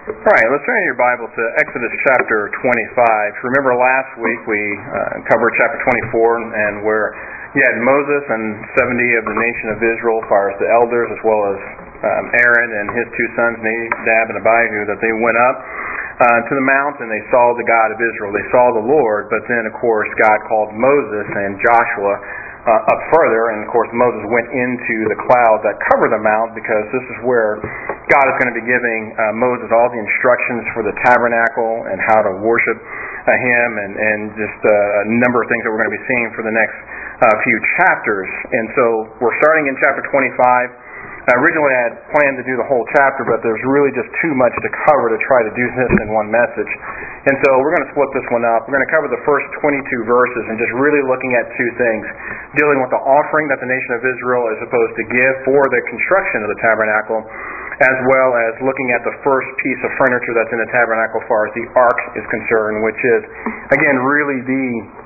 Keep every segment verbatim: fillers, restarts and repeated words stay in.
All right, let's turn your Bible to Exodus chapter twenty-five. Remember last week we uh, covered chapter twenty-four and where you had Moses and seventy of the nation of Israel, as far as the elders, as well as um, Aaron and his two sons, Nadab and Abihu, that they went up uh, to the mount and they saw the God of Israel. They saw the Lord, but then, of course, God called Moses and Joshua Uh, up further, and of course Moses went into the cloud that covered the mount, because this is where God is going to be giving uh, Moses all the instructions for the tabernacle and how to worship uh, Him, and, and just uh, a number of things that we're going to be seeing for the next uh, few chapters. And so we're starting in chapter twenty-five. Uh, originally I had planned to do the whole chapter, but there's really just too much to cover to try to do this in one message. And so we're going to split this one up. We're going to cover the first twenty-two verses and just really looking at two things, dealing with the offering that the nation of Israel is supposed to give for the construction of the tabernacle, as well as looking at the first piece of furniture that's in the tabernacle as far as the ark is concerned, which is, again, really the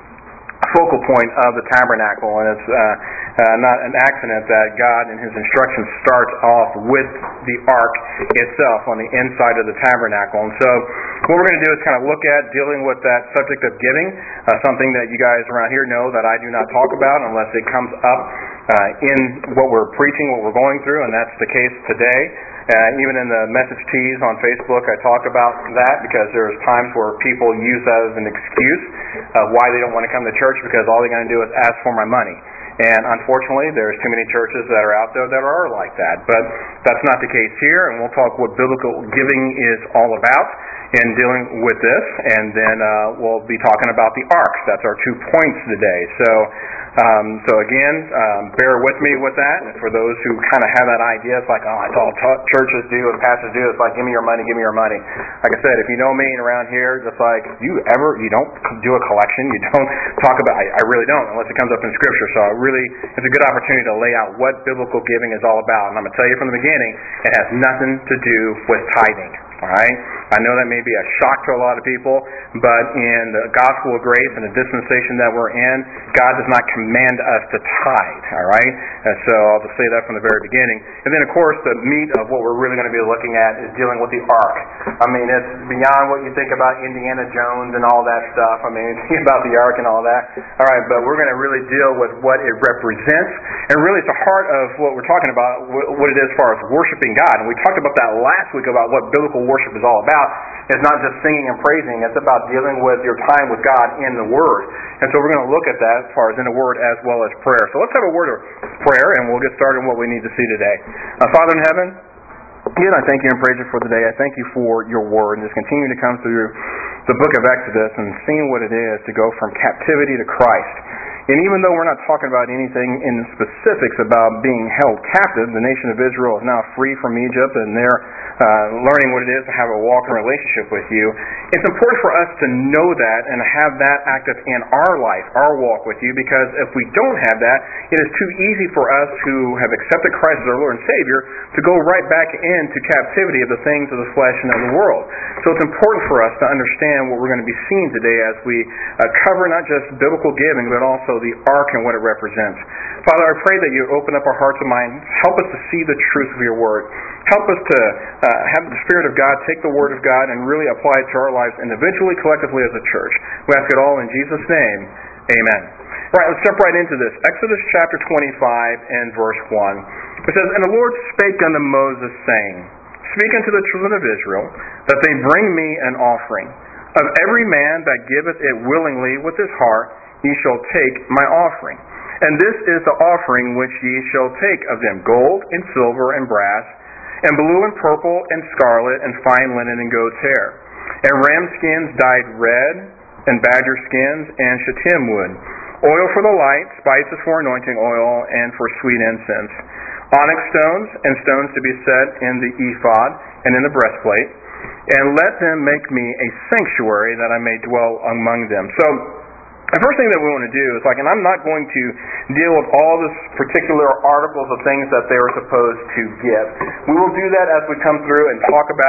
focal point of the tabernacle. And it's uh, uh, not an accident that God in His instructions starts off with the ark itself on the inside of the tabernacle. And so what we're going to do is kind of look at dealing with that subject of giving, uh, something that you guys around here know that I do not talk about unless it comes up uh, in what we're preaching, what we're going through, and that's the case today. Uh, even in the message tees on Facebook, I talk about that, because there's times where people use that as an excuse of why they don't want to come to church, because all they're going to do is ask for my money. And unfortunately, there's too many churches that are out there that are like that. But that's not the case here, and we'll talk what biblical giving is all about in dealing with this, and then uh, we'll be talking about the ark. That's our two points today. So, um, so again, um, bear with me with that. And for those who kind of have that idea, it's like, oh, it's all t- churches do and pastors do. It's like, give me your money, give me your money. Like I said, if you know me around here, just like, you ever, you don't do a collection, you don't talk about, I, I really don't, unless it comes up in Scripture. So I really, it's a good opportunity to lay out what biblical giving is all about. And I'm going to tell you from the beginning, it has nothing to do with tithing. All right? I know that may be a shock to a lot of people, but in the gospel of grace and the dispensation that we're in, God does not command us to tithe. All right? And so I'll just say that from the very beginning. And then, of course, the meat of what we're really going to be looking at is dealing with the ark. I mean, it's beyond what you think about Indiana Jones and all that stuff. I mean, think about the ark and all that. All right, but we're going to really deal with what it represents, and really it's the heart of what we're talking about, what it is as far as worshiping God. And we talked about that last week, about what biblical worship is all about. It's not just singing and praising. It's about dealing with your time with God in the Word. And so we're going to look at that as far as in the Word as well as prayer. So let's have a word of prayer, and we'll get started on what we need to see today. Uh, Father in heaven, again, I thank you and praise you for today. I thank you for your Word, and just continue to come through the book of Exodus and seeing what it is to go from captivity to Christ. And even though we're not talking about anything in specifics about being held captive, the nation of Israel is now free from Egypt, and they're uh, learning what it is to have a walking relationship with you. It's important for us to know that and have that active in our life, our walk with you, because if we don't have that, it is too easy for us who have accepted Christ as our Lord and Savior to go right back into captivity of the things of the flesh and of the world. So it's important for us to understand what we're going to be seeing today as we uh, cover not just biblical giving, but also the ark and what it represents. Father, I pray that you open up our hearts and minds. Help us to see the truth of your word. Help us to uh, have the Spirit of God take the word of God and really apply it to our lives individually, collectively as a church. We ask it all in Jesus' name. Amen. All right, let's jump right into this. Exodus chapter twenty-five and verse one. It says, "And the Lord spake unto Moses, saying, Speak unto the children of Israel, that they bring me an offering. Of every man that giveth it willingly with his heart, ye shall take my offering. And this is the offering which ye shall take of them, gold and silver and brass, and blue and purple and scarlet and fine linen and goat's hair, and ram skins dyed red, and badger skins and shittim wood, oil for the light, spices for anointing oil, and for sweet incense, onyx stones and stones to be set in the ephod and in the breastplate, and let them make me a sanctuary that I may dwell among them." So the first thing that we want to do is, like, and I'm not going to deal with all this particular articles of things that they were supposed to give. We will do that as we come through and talk about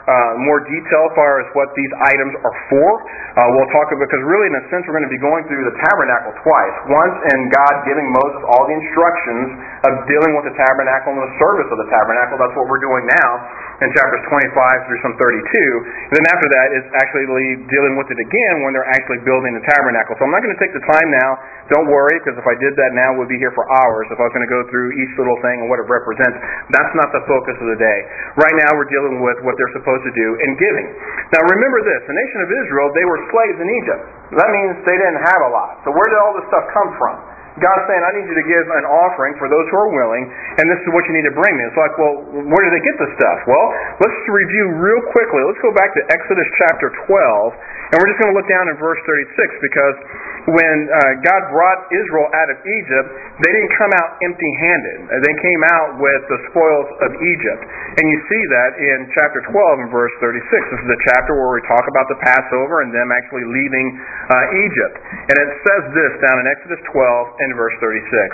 uh, more detail as far as what these items are for. Uh, we'll talk about, because really in a sense we're going to be going through the tabernacle twice. Once in God giving Moses all the instructions of dealing with the tabernacle and the service of the tabernacle. That's what we're doing now in chapters twenty-five through some thirty-two. And then after that is actually dealing with it again when they're actually building the tabernacle. So I'm not going to take the time now. Don't worry, because if I did that now, we'd be here for hours if I was going to go through each little thing and what it represents. That's not the focus of the day. Right now we're dealing with what they're supposed to do in giving. Now remember this, the nation of Israel, they were slaves in Egypt. That means they didn't have a lot. So where did all this stuff come from? God's saying, I need you to give an offering for those who are willing, and this is what you need to bring me. It's like, well, where did they get this stuff? Well, let's review real quickly. Let's go back to Exodus chapter twelve, and we're just going to look down in verse thirty-six, because when uh, God brought Israel out of Egypt, they didn't come out empty-handed. They came out with the spoils of Egypt. And you see that in chapter twelve and verse thirty-six. This is the chapter where we talk about the Passover and them actually leaving uh, Egypt. And it says this down in Exodus twelve and verse thirty-six.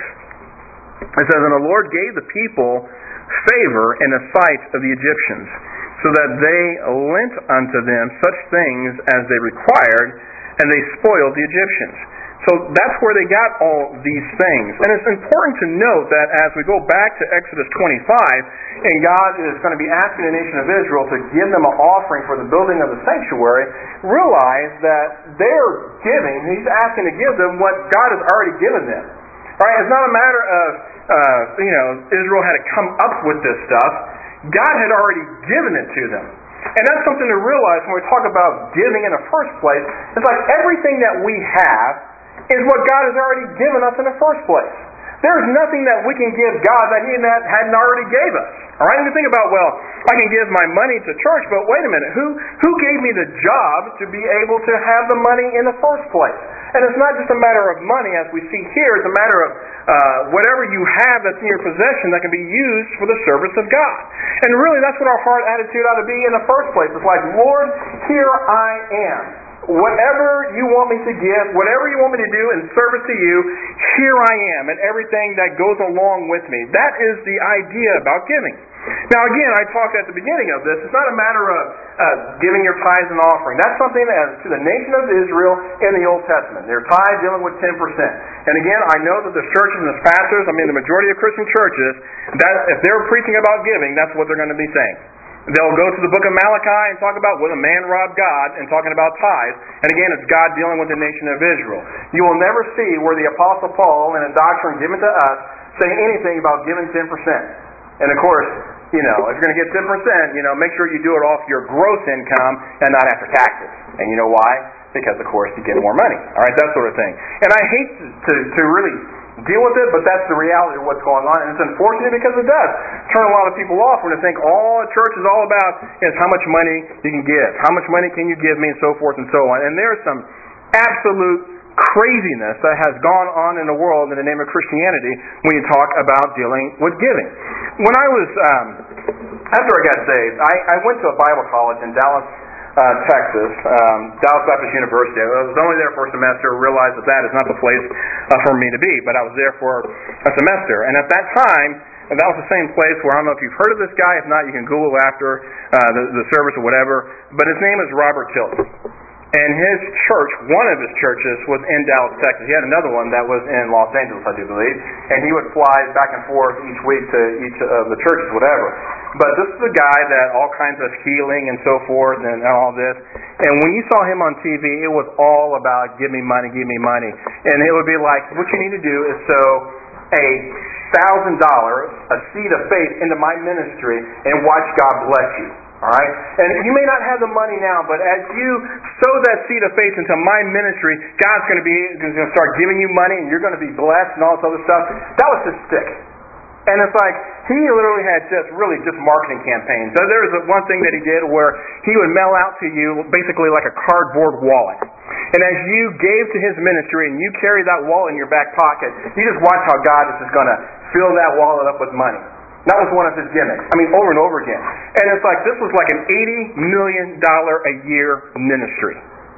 It says, "And the Lord gave the people favor in the sight of the Egyptians, so that they lent unto them such things as they required, and they spoiled the Egyptians." So that's where they got all these things. And it's important to note that as we go back to Exodus twenty-five, and God is going to be asking the nation of Israel to give them an offering for the building of the sanctuary, realize that they're giving, He's asking to give them what God has already given them. All right? It's not a matter of, uh, you know, Israel had to come up with this stuff. God had already given it to them. And that's something to realize when we talk about giving in the first place. It's like everything that we have is what God has already given us in the first place. There's nothing that we can give God that He hadn't already gave us. All right? And you think about, well, I can give my money to church, but wait a minute, who who gave me the job to be able to have the money in the first place? And it's not just a matter of money, as we see here. It's a matter of uh, whatever you have that's in your possession that can be used for the service of God. And really, that's what our heart attitude ought to be in the first place. It's like, Lord, here I am. Whatever you want me to give, whatever you want me to do in service to you, here I am, and everything that goes along with me. That is the idea about giving. Now again, I talked at the beginning of this, it's not a matter of uh, giving your tithes and offering. That's something that to the nation of Israel in the Old Testament. Their tithe dealing with ten percent. And again, I know that the churches and the pastors, I mean the majority of Christian churches, that if they're preaching about giving, that's what they're going to be saying. They'll go to the book of Malachi and talk about will a man rob God and talking about tithes. And again, it's God dealing with the nation of Israel. You will never see where the Apostle Paul in a doctrine given to us say anything about giving ten percent. And of course, you know, if you're going to get ten percent, you know, make sure you do it off your gross income and not after taxes. And you know why? Because, of course, you get more money. All right, that sort of thing. And I hate to, to, to really deal with it, but that's the reality of what's going on. And it's unfortunate because it does turn a lot of people off when they think all church is all about is how much money you can give. How much money can you give me, and so forth and so on. And there's some absolute craziness that has gone on in the world in the name of Christianity when you talk about dealing with giving. When I was, um, after I got saved, I, I went to a Bible college in Dallas, Uh, Texas, um, Dallas Baptist University. I was only there for a semester, realized that that is not the place uh, for me to be, but I was there for a semester. And at that time, that was the same place where, I don't know if you've heard of this guy, if not you can Google after uh, the, the service or whatever, but his name is Robert Tilton. And his church, one of his churches, was in Dallas, Texas. He had another one that was in Los Angeles, I do believe. And he would fly back and forth each week to each of the churches, whatever. But this is a guy that all kinds of healing and so forth and all this. And when you saw him on T V, it was all about give me money, give me money. And it would be like, what you need to do is sow a thousand dollars, a seed of faith into my ministry and watch God bless you. All right? And you may not have the money now, but as you sow that seed of faith into my ministry, God's going to be going to start giving you money, and you're going to be blessed and all this other stuff. That was his stick. And it's like, he literally had just really just marketing campaigns. So there was one thing that he did where he would mail out to you basically like a cardboard wallet. And as you gave to his ministry and you carry that wallet in your back pocket, you just watch how God is just going to fill that wallet up with money. That was one of his gimmicks. I mean, over and over again. And it's like, this was like an eighty million dollars a year ministry.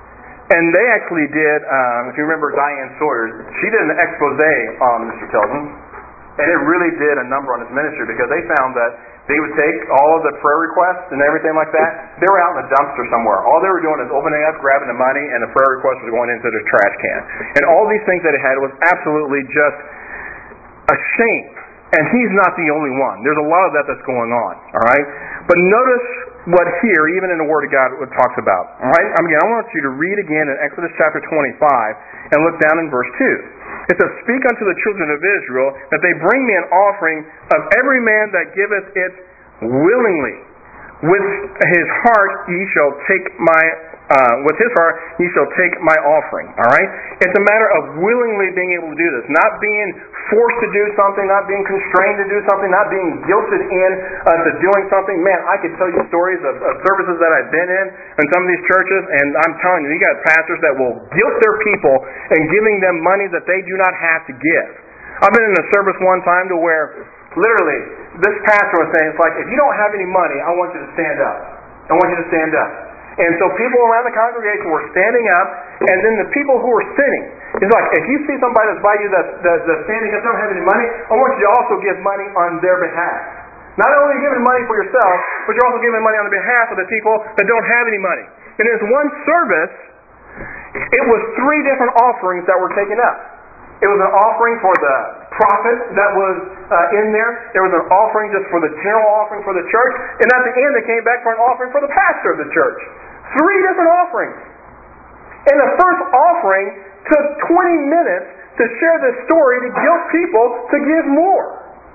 And they actually did, um, if you remember Diane Sawyer, she did an expose on Mister Tilton. And it really did a number on his ministry, because they found that they would take all of the prayer requests and everything like that. They were out in a dumpster somewhere. All they were doing is opening up, grabbing the money, and the prayer request was going into the trash can. And all these things that he had was absolutely just a shame. And he's not the only one. There's a lot of that that's going on. All right? But notice what here, even in the Word of God, it talks about. All right? Again, I want you to read again in Exodus chapter twenty-five and look down in verse two. It says, "Speak unto the children of Israel that they bring me an offering of every man that giveth it willingly. With his heart ye shall take my uh, with his heart ye shall take my offering." All right? It's a matter of willingly being able to do this, not being forced to do something, not being constrained to do something, not being guilted in uh, to doing something. Man, I could tell you stories of, of services that I've been in in some of these churches, and I'm telling you, you got pastors that will guilt their people in giving them money that they do not have to give. I've been in a service one time to where literally this pastor was saying, it's like, if you don't have any money, I want you to stand up. I want you to stand up. And so people around the congregation were standing up, and then the people who were sitting, it's like, if you see somebody that's by you that's, that's, that's standing up, don't have any money, I want you to also give money on their behalf. Not only giving money for yourself, but you're also giving money on the behalf of the people that don't have any money. And in this one service, it was three different offerings that were taken up. It was an offering for the prophet that was uh, in there. There was an offering just for the general offering for the church. And at the end, they came back for an offering for the pastor of the church. Three different offerings. And the first offering took twenty minutes to share this story to guilt people to give more.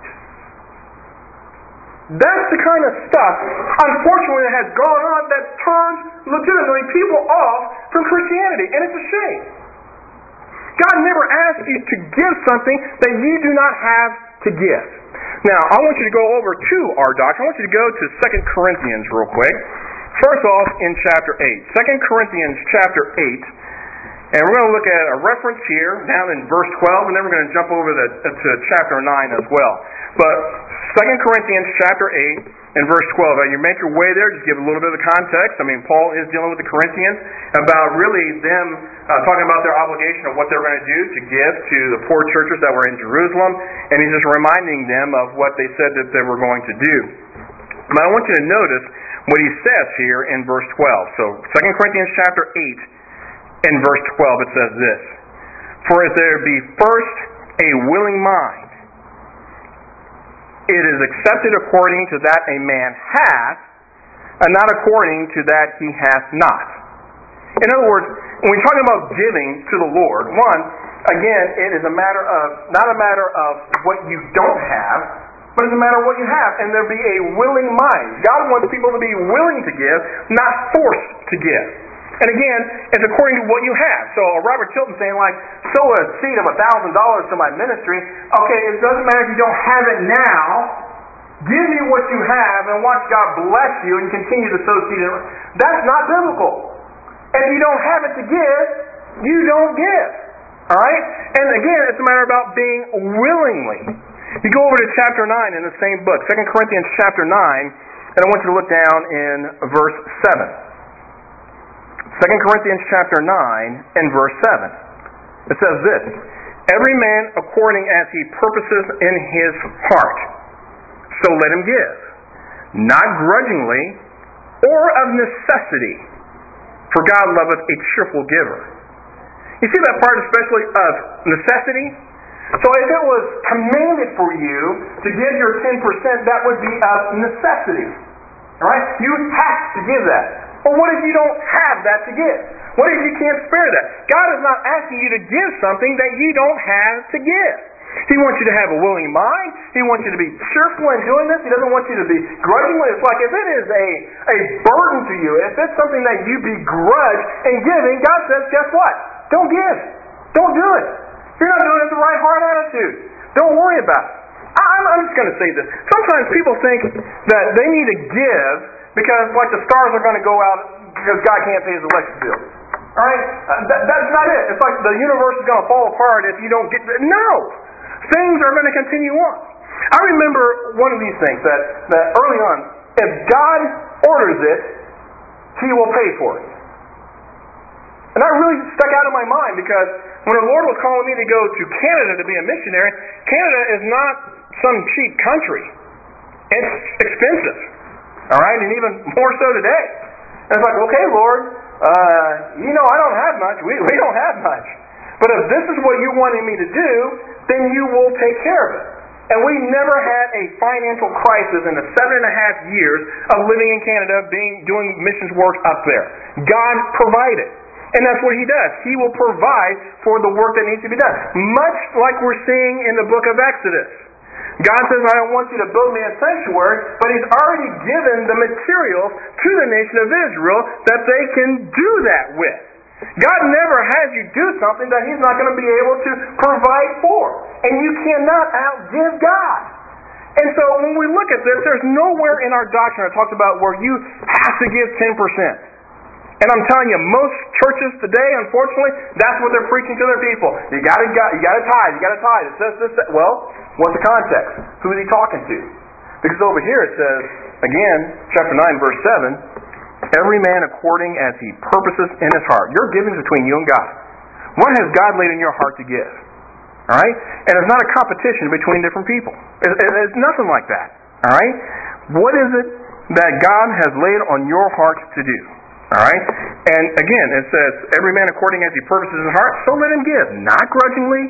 That's the kind of stuff, unfortunately, that has gone on that turns legitimately people off from Christianity. And it's a shame. God never asked you to give something that you do not have to give. Now, I want you to go over to our doctrine. I want you to go to Second Corinthians real quick. First off, in chapter eight. Second Corinthians chapter eight. And we're going to look at a reference here down in verse twelve, and then we're going to jump over to, to chapter nine as well. But Second Corinthians chapter eight and verse twelve. As you make your way there, just give a little bit of the context. I mean, Paul is dealing with the Corinthians about really them uh, talking about their obligation of what they're going to do to give to the poor churches that were in Jerusalem. And he's just reminding them of what they said that they were going to do. But I want you to notice what he says here in verse twelve. So Second Corinthians chapter eight and verse twelve, it says this: "For if there be first a willing mind, it is accepted according to that a man hath, and not according to that he hath not." In other words, when we're talking about giving to the Lord, one, again, it is a matter of, not a matter of what you don't have, but it's a matter of what you have, and there be a willing mind. God wants people to be willing to give, not forced to give. And again, it's according to what you have. So Robert Tilton saying, like, sow a seed of one thousand dollars to my ministry. Okay, it doesn't matter if you don't have it now. Give me what you have and watch God bless you and continue to sow seed. That's not biblical. If you don't have it to give, you don't give. All right? And again, it's a matter about being willingly. You go over to chapter nine in the same book, Second Corinthians chapter nine, and I want you to look down in verse seven. Second Corinthians chapter nine and verse seven. It says this: "Every man according as he purposes in his heart, so let him give, not grudgingly or of necessity, for God loveth a cheerful giver." You see that part especially of necessity? So if it was commanded for you to give your ten percent, that would be of necessity. All right? You have to give that. But what if you don't have that to give? What if you can't spare that? God is not asking you to give something that you don't have to give. He wants you to have a willing mind. He wants you to be cheerful in doing this. He doesn't want you to be grudgingly. It's like if it is a, a burden to you, if it's something that you begrudge in giving, God says, guess what? Don't give. Don't do it. You're not doing it with the right heart attitude. Don't worry about it. I'm, I'm just going to say this. Sometimes people think that they need to give because, like, the stars are going to go out because God can't pay his electric bill. All right? Uh, that, that's not it. It's like the universe is going to fall apart if you don't get... No! Things are going to continue on. I remember one of these things that, that early on, if God orders it, he will pay for it. And that really stuck out in my mind because when the Lord was calling me to go to Canada to be a missionary, Canada is not some cheap country. It's expensive. All right? And even more so today. And it's like, okay, Lord, uh, you know I don't have much. We, we don't have much. But if this is what you wanted me to do, then you will take care of it. And we never had a financial crisis in the seven and a half years of living in Canada, being doing missions work up there. God provided. And that's what He does. He will provide for the work that needs to be done. Much like we're seeing in the book of Exodus. God says, I don't want you to build me a sanctuary, but He's already given the materials to the nation of Israel that they can do that with. God never has you do something that He's not going to be able to provide for. And you cannot outgive God. And so when we look at this, there's nowhere in our doctrine that talks about where you have to give ten percent. And I'm telling you, most churches today, unfortunately, that's what they're preaching to their people. You got to you got to tithe, you got to tithe. It says this, that. Well, what's the context? Who is he talking to? Because over here it says, again, chapter nine, verse seven, every man according as he purposes in his heart. Your giving is between you and God. What has God laid in your heart to give? All right? And it's not a competition between different people. It's, it's nothing like that. All right? What is it that God has laid on your heart to do? All right? And again, it says, every man according as he purposes in his heart, so let him give. Not grudgingly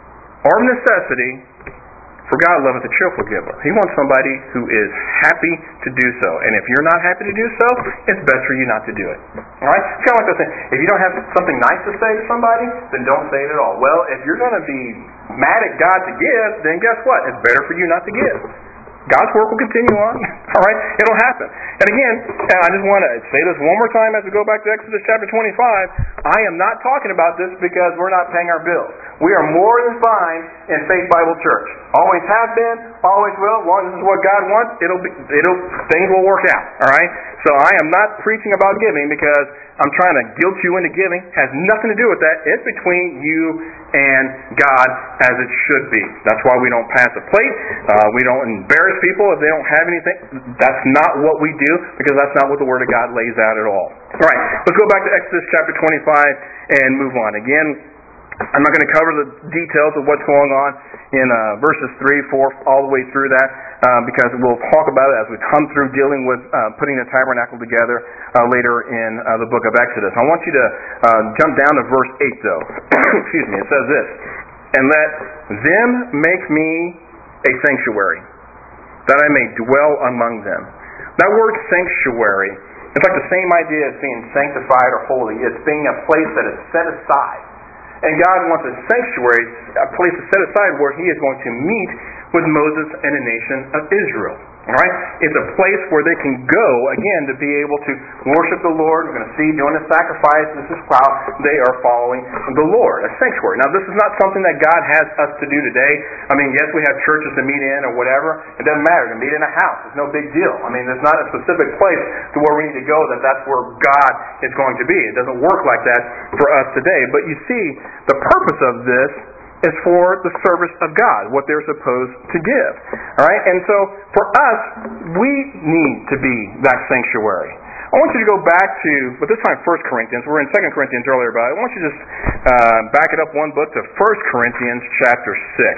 or of necessity, for God loveth a cheerful giver. He wants somebody who is happy to do so. And if you're not happy to do so, it's best for you not to do it. All right? It's kind of like this thing. If you don't have something nice to say to somebody, then don't say it at all. Well, if you're going to be mad at God to give, then guess what? It's better for you not to give. God's work will continue on. All right? It'll happen. And again, I just want to say this one more time as we go back to Exodus chapter twenty-five. I am not talking about this because we're not paying our bills. We are more than fine in Faith Bible Church. Always have been, always will. As long as this is what God wants, it'll be, it'll things will work out. All right? So I am not preaching about giving because I'm trying to guilt you into giving. It has nothing to do with that. It's between you and God as it should be. That's why we don't pass a plate. Uh, we don't embarrass people if they don't have anything. That's not what we do because that's not what the Word of God lays out at all. All right, let's go back to Exodus chapter twenty-five and move on. Again, I'm not going to cover the details of what's going on in uh, verses three, four, all the way through that uh, because we'll talk about it as we come through dealing with uh, putting the tabernacle together uh, later in uh, the book of Exodus. I want you to uh, jump down to verse eight, though. Excuse me. It says this, and let them make me a sanctuary, that I may dwell among them. That word sanctuary, it's like the same idea as being sanctified or holy. It's being a place that is set aside. And God wants a sanctuary, a place to set aside where He is going to meet with Moses and the nation of Israel. All right? It's a place where they can go, again, to be able to worship the Lord. We're going to see doing a sacrifice. This is how they are following the Lord, a sanctuary. Now, this is not something that God has us to do today. I mean, yes, we have churches to meet in or whatever. It doesn't matter. To meet in a house, it's no big deal. I mean, there's not a specific place to where we need to go that that's where God is going to be. It doesn't work like that for us today. But you see, the purpose of this is for the service of God, what they're supposed to give. All right? And so, for us, we need to be that sanctuary. I want you to go back to, but this time First Corinthians. We were in Second Corinthians earlier, but I want you to just uh, back it up one book to First Corinthians chapter six.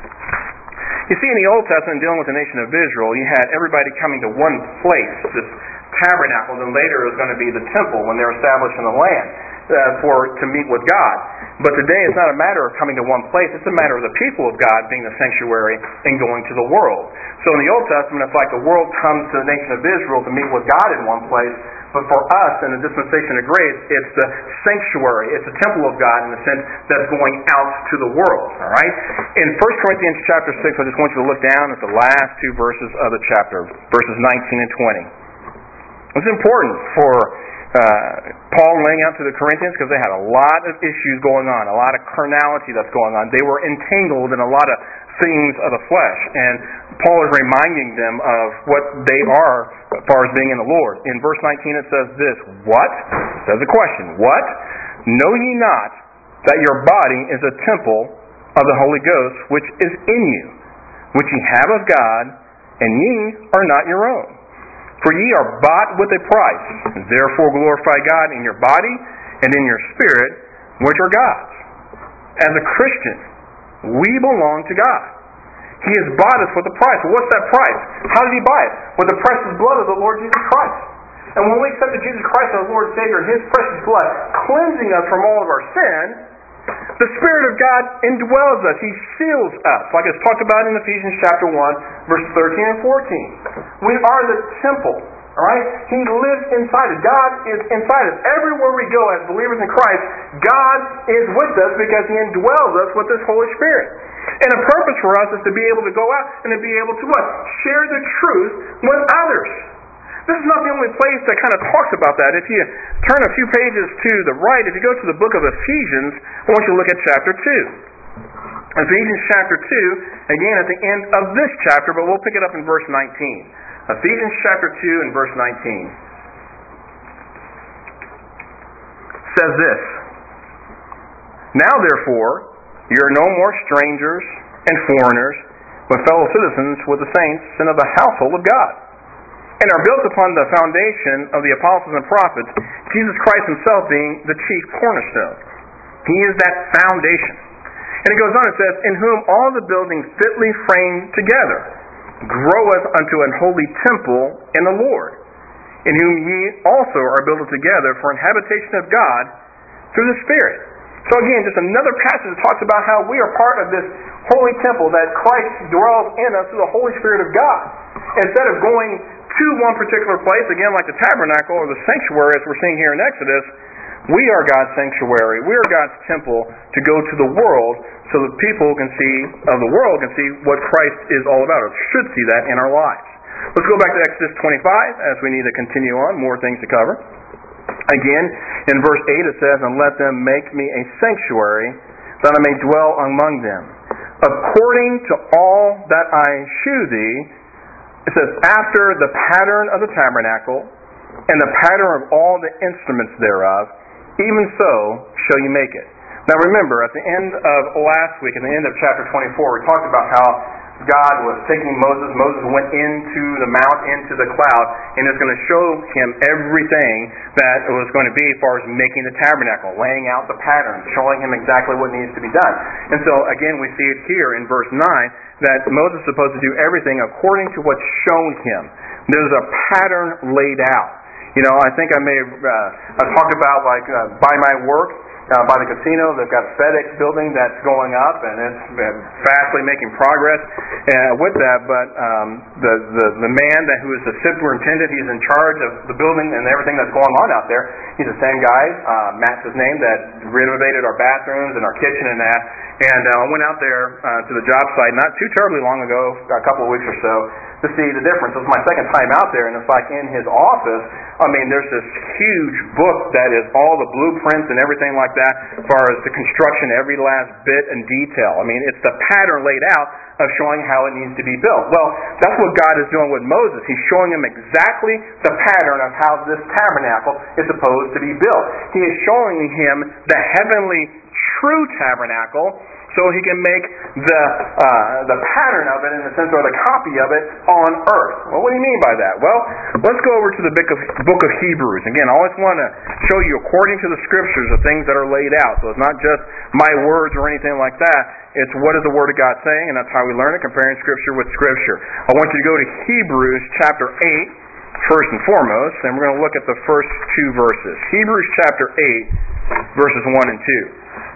You see, in the Old Testament, dealing with the nation of Israel, you had everybody coming to one place, this tabernacle, and later it was going to be the temple when they were established in the land. Uh, for to meet with God. But today it's not a matter of coming to one place, it's a matter of the people of God being the sanctuary and going to the world. So in the Old Testament it's like the world comes to the nation of Israel to meet with God in one place, but for us in the dispensation of grace, it's the sanctuary, it's the temple of God in the sense that's going out to the world. All right? In First Corinthians chapter six, I just want you to look down at the last two verses of the chapter, verses nineteen and twenty. It's important for Uh, Paul laying out to the Corinthians because they had a lot of issues going on, a lot of carnality that's going on. They were entangled in a lot of things of the flesh, and Paul is reminding them of what they are as far as being in the Lord. In verse nineteen it says this, what? It says a question, what? Know ye not that your body is a temple of the Holy Ghost which is in you, which ye have of God, and ye are not your own? For ye are bought with a price. Therefore glorify God in your body and in your spirit, which are God's. As a Christian, we belong to God. He has bought us with a price. Well, what's that price? How did He buy it? With the precious blood of the Lord Jesus Christ. And when we accepted Jesus Christ as Lord and Savior, His precious blood cleansing us from all of our sin, the Spirit of God indwells us. He seals us, like it's talked about in Ephesians chapter one, verses thirteen and fourteen. We are the temple. All right? He lives inside us. God is inside us. Everywhere we go as believers in Christ, God is with us because He indwells us with His Holy Spirit. And a purpose for us is to be able to go out and to be able to what? Share the truth with others. This is not the only place that kind of talks about that. If you turn a few pages to the right, if you go to the book of Ephesians, I want you to look at chapter two. Ephesians chapter two, again at the end of this chapter, but we'll pick it up in verse nineteen. Ephesians chapter two and verse nineteen says this: Now therefore, you are no more strangers and foreigners, but fellow citizens with the saints and of the household of God, and are built upon the foundation of the apostles and prophets, Jesus Christ Himself being the chief cornerstone. He is that foundation. And it goes on, it says, In whom all the buildings fitly framed together groweth unto an holy temple in the Lord, in whom ye also are built together for an habitation of God through the Spirit. So again, just another passage that talks about how we are part of this holy temple, that Christ dwells in us through the Holy Spirit of God. Instead of going to one particular place, again like the tabernacle or the sanctuary as we're seeing here in Exodus, we are God's sanctuary. We are God's temple to go to the world so that people can see, of the world can see what Christ is all about, or should see that in our lives. Let's go back to Exodus twenty-five as we need to continue on, more things to cover. Again, in verse eight it says, And let them make me a sanctuary, that I may dwell among them. According to all that I shew thee, it says, after the pattern of the tabernacle, and the pattern of all the instruments thereof, even so shall you make it. Now remember, at the end of last week, at the end of chapter twenty-four, we talked about how God was taking Moses. Moses went into the mount, into the cloud, and is going to show him everything that it was going to be as far as making the tabernacle, laying out the pattern, showing him exactly what needs to be done. And so, again, we see it here in verse nine, that Moses is supposed to do everything according to what's shown him. There's a pattern laid out. You know, I think I may have uh, I've talked about, like, uh, by my work, Uh, by the casino, they've got a FedEx building that's going up, and it's fastly making progress uh, with that. But um, the, the the man that who is the superintendent, he's in charge of the building and everything that's going on out there. He's the same guy, uh, Matt's his name, that renovated our bathrooms and our kitchen and that. And uh, I went out there uh, to the job site not too terribly long ago, a couple of weeks or so, to see the difference. It was my second time out there, and it's like in his office, I mean, there's this huge book that is all the blueprints and everything like that as far as the construction, every last bit and detail. I mean, it's the pattern laid out of showing how it needs to be built. Well, that's what God is doing with Moses. He's showing him exactly the pattern of how this tabernacle is supposed to be built. He is showing him the heavenly true tabernacle, so he can make the uh, the pattern of it, in the sense, or the copy of it, on earth. Well, what do you mean by that? Well, let's go over to the book of, book of Hebrews. Again, I always want to show you, according to the Scriptures, the things that are laid out. So it's not just my words or anything like that. It's what is the Word of God saying, and that's how we learn it, comparing Scripture with Scripture. I want you to go to Hebrews chapter eight, first and foremost, and we're going to look at the first two verses. Hebrews chapter eight, verses one and two.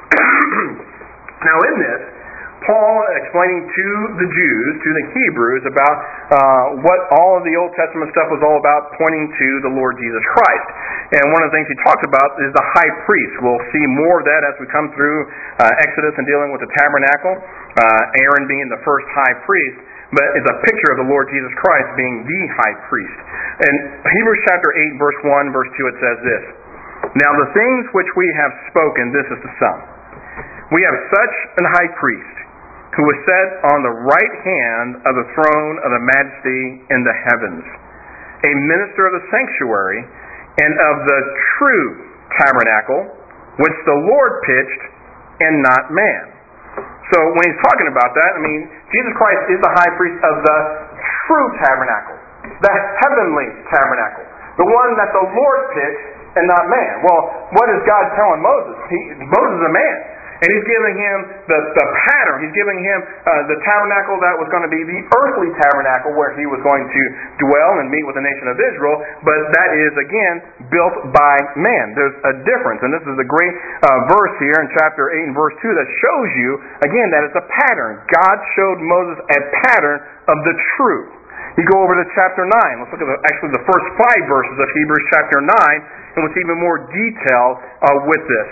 Now in this, Paul explaining to the Jews, to the Hebrews, about uh, what all of the Old Testament stuff was all about, pointing to the Lord Jesus Christ. And one of the things he talks about is the high priest. We'll see more of that as we come through uh, Exodus and dealing with the tabernacle, uh, Aaron being the first high priest, but it's a picture of the Lord Jesus Christ being the high priest. In Hebrews chapter eight, verse one, verse two, it says this: Now the things which we have spoken, this is the sum. We have such an high priest, who was set on the right hand of the throne of the majesty in the heavens, a minister of the sanctuary and of the true tabernacle, which the Lord pitched, and not man. So when he's talking about that, I mean, Jesus Christ is the high priest of the true tabernacle, the heavenly tabernacle, the one that the Lord pitched and not man. Well, what is God telling Moses? He, Moses is a man. And he's giving him the, the pattern. He's giving him uh, the tabernacle that was going to be the earthly tabernacle where he was going to dwell and meet with the nation of Israel. But that is, again, built by man. There's a difference. And this is a great uh, verse here in chapter eight and verse two that shows you, again, that it's a pattern. God showed Moses a pattern of the true. You go over to chapter nine. Let's look at the, actually the first five verses of Hebrews chapter nine, and we'll see even more detail uh, with this.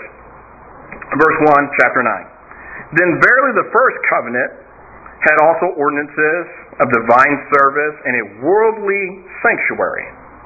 Verse one, chapter nine. Then verily the first covenant had also ordinances of divine service and a worldly sanctuary.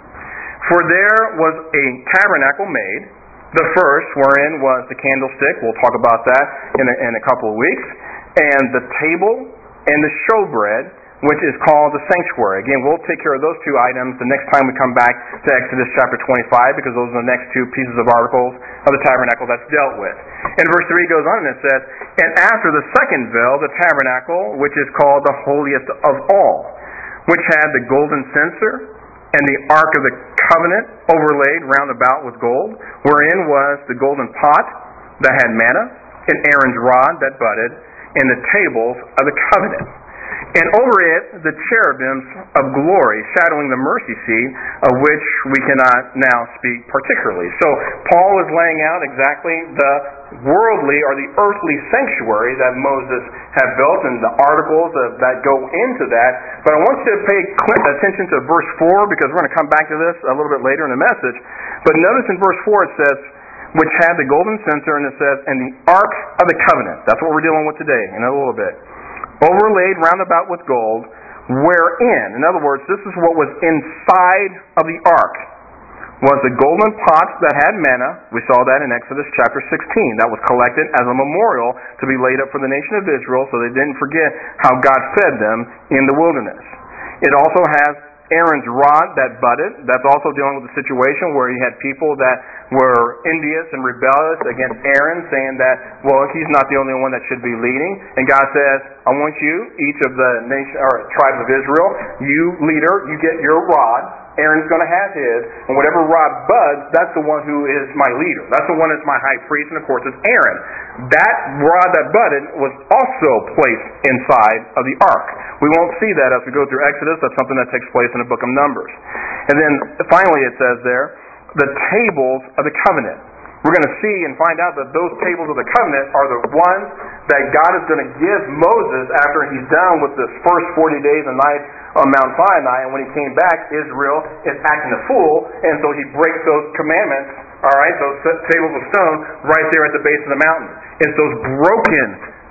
For there was a tabernacle made, the first wherein was the candlestick. We'll talk about that in a, in a couple of weeks. And the table and the showbread, which is called the sanctuary. Again, we'll take care of those two items the next time we come back to Exodus chapter twenty-five, because those are the next two pieces of articles of the tabernacle that's dealt with. And verse three goes on and it says, and after the second veil, the tabernacle, which is called the holiest of all, which had the golden censer and the ark of the covenant overlaid round about with gold, wherein was the golden pot that had manna, and Aaron's rod that budded, and the tables of the covenant. And over it the cherubims of glory, shadowing the mercy seat, of which we cannot now speak particularly. So Paul is laying out exactly the worldly or the earthly sanctuary that Moses had built and the articles of, that go into that. But I want you to pay attention to verse four, because we're going to come back to this a little bit later in the message. But notice in verse four it says, which had the golden censer, and it says, and the ark of the covenant. That's what we're dealing with today in a little bit. Overlaid round about with gold, wherein, in other words, this is what was inside of the ark, was the golden pot that had manna. We saw that in Exodus chapter sixteen. That was collected as a memorial to be laid up for the nation of Israel so they didn't forget how God fed them in the wilderness. It also has Aaron's rod that budded. That's also dealing with a situation where he had people that were envious and rebellious against Aaron, saying that, well, he's not the only one that should be leading. And God says, I want you, each of the nation or tribes of Israel, you leader, you get your rod. Aaron's going to have his, and whatever rod buds, that's the one who is my leader. That's the one that's my high priest, and of course it's Aaron. That rod that budded was also placed inside of the ark. We won't see that as we go through Exodus. That's something that takes place in the book of Numbers. And then finally it says there, the tables of the covenant. We're going to see and find out that those tables of the covenant are the ones that God is going to give Moses after he's done with this first forty days and nights on Mount Sinai. And when he came back, Israel is acting a fool, and so he breaks those commandments, all right, those tables of stone, right there at the base of the mountain. It's those broken